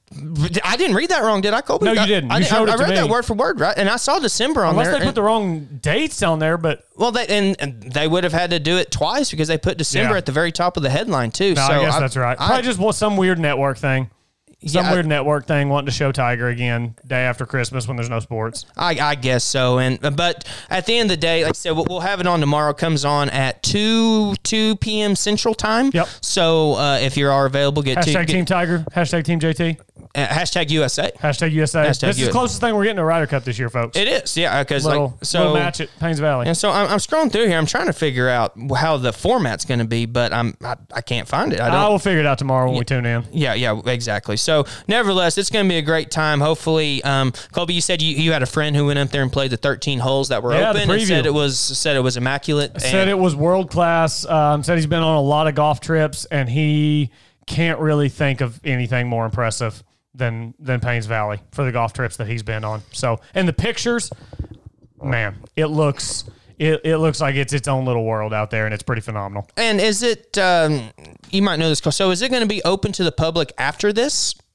I didn't read that wrong, did I, Colby? No, you I- didn't. I, You I, showed it I to read me. that word for word, right? And I saw December on Unless there. they put and- the wrong dates on there, but well, they, and, and they would have had to do it twice because they put December Yeah. at the very top of the headline too. no, so I guess that's right. I, Probably just was some weird network thing. Some Yeah, I- weird network thing wanting to show Tiger again day after Christmas when there's no sports. I, I guess so, and but at the end of the day, like I said, we'll, we'll have it on tomorrow. Comes on at two two p.m. Central Time. Yep. So uh, if you are available, get Hashtag to Team get, Tiger. Hashtag Team J T. uh, hashtag U S A. Hashtag U S A. Hashtag this is U S A. the closest thing we're getting to a Ryder Cup this year, folks. It is, yeah, because little, like so. little match at Paynes Valley. And so I'm, I'm scrolling through here. I'm trying to figure out how the format's going to be, but I'm I, I can't find it. I don't. I will figure it out tomorrow when we tune in. Yeah, yeah, exactly. So, nevertheless, it's going to be a great time. Hopefully, um, Colby, you said you, you had a friend who went up there and played the thirteen holes that were Yeah, the open and said preview. it was said it was immaculate. Said and- it was world class. Um, said he's been on a lot of golf trips, and he can't really think of anything more impressive than than Paynes Valley for the golf trips that he's been on. So, and the pictures, man, it looks it, it looks like it's its own little world out there, and it's pretty phenomenal. And is it? Um, you might know this. So, is it going to be open to the public after this?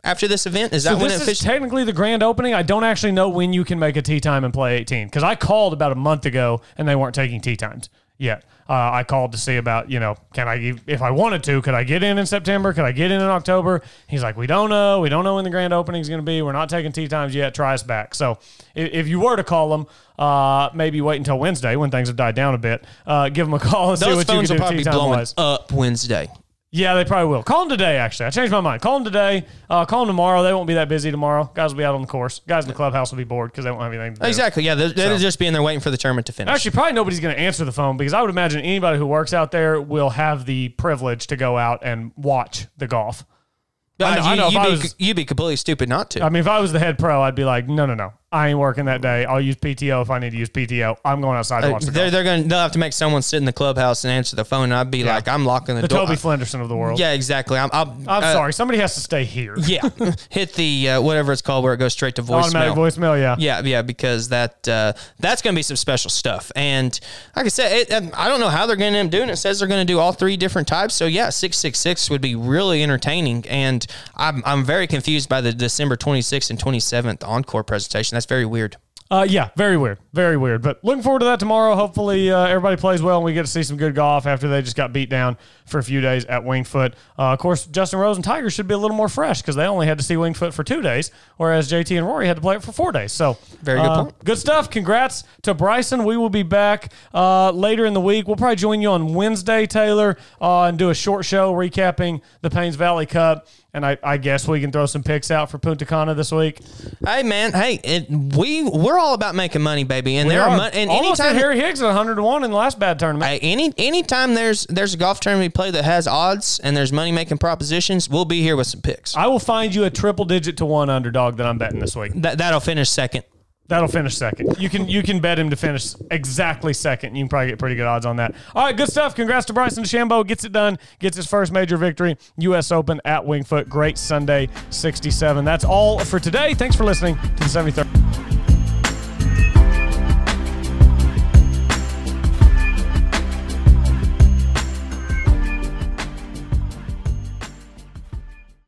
after this event? Is that So when this it is officially? technically the grand opening. I don't actually know when you can make a tee time and play eighteen because I called about a month ago and they weren't taking tee times yet. Uh, I called to see about, you know, can I, if I wanted to, could I get in in September? Could I get in in October? He's like, we don't know. We don't know when the grand opening is going to be. We're not taking tee times yet. Try us back. So if, if you were to call them, uh, maybe wait until Wednesday when things have died down a bit. Uh, give them a call and see Those what you phones can will do probably tee be time blowing wise. up Wednesday. Yeah, they probably will. Call them today, actually. I changed my mind. Call them today. Uh, call them tomorrow. They won't be that busy tomorrow. Guys will be out on the course. Guys in the clubhouse will be bored because they won't have anything to do. Exactly. Yeah, they're, they'll So. just be in there waiting for the tournament to finish. Actually, probably nobody's going to answer the phone because I would imagine anybody who works out there will have the privilege to go out and watch the golf. Uh, I know, you, I know if you'd, I be, was- you'd be completely stupid not to. I mean, if I was the head pro, I'd be like, no, no, no. I ain't working that day. I'll use P T O if I need to use P T O. I'm going outside to Uh, watch the they're golf. they're going. They'll have to make someone sit in the clubhouse and answer the phone. And I'd be Yeah. like, I'm locking the, The door. Toby Flenderson of the world. Yeah, exactly. I'm. I'll, I'm uh, sorry. Somebody has to stay here. Yeah, hit the uh, whatever it's called where it goes straight to voicemail. Automatic voicemail, yeah. Yeah, yeah, because that uh, that's going to be some special stuff. And like I said, it, um, I don't know how they're going to end up doing it. It says they're going to do all three different types. So yeah, six six six would be really entertaining. And I'm I'm very confused by the December twenty-sixth and twenty-seventh encore presentation. That's very weird. Uh, yeah, very weird. Very weird. But looking forward to that tomorrow. Hopefully uh, everybody plays well and we get to see some good golf after they just got beat down for a few days at Winged Foot. Uh, of course, Justin Rose and Tiger should be a little more fresh because they only had to see Winged Foot for two days, whereas J T and Rory had to play it for four days. So Very good uh, point. Good stuff. Congrats to Bryson. We will be back uh, later in the week. We'll probably join you on Wednesday, Taylor, uh, and do a short show recapping the Paynes Valley Cup. And I, I guess we can throw some picks out for Punta Cana this week. Hey man, hey, it, we we're all about making money, baby. And We there are are mon- and almost anytime at Harry Higgs at one hundred to one in the last bad tournament. Hey, any anytime there's there's a golf tournament we play that has odds and there's money making propositions, we'll be here with some picks. I will find you a triple digit to one underdog that I'm betting this week. That that'll finish second. That'll finish second. You can you can bet him to finish exactly second. You can probably get pretty good odds on that. All right, good stuff. Congrats to Bryson DeChambeau. Gets it done. Gets his first major victory. U S Open at Winged Foot. Great Sunday, sixty-seven. That's all for today. Thanks for listening to the seventy-third.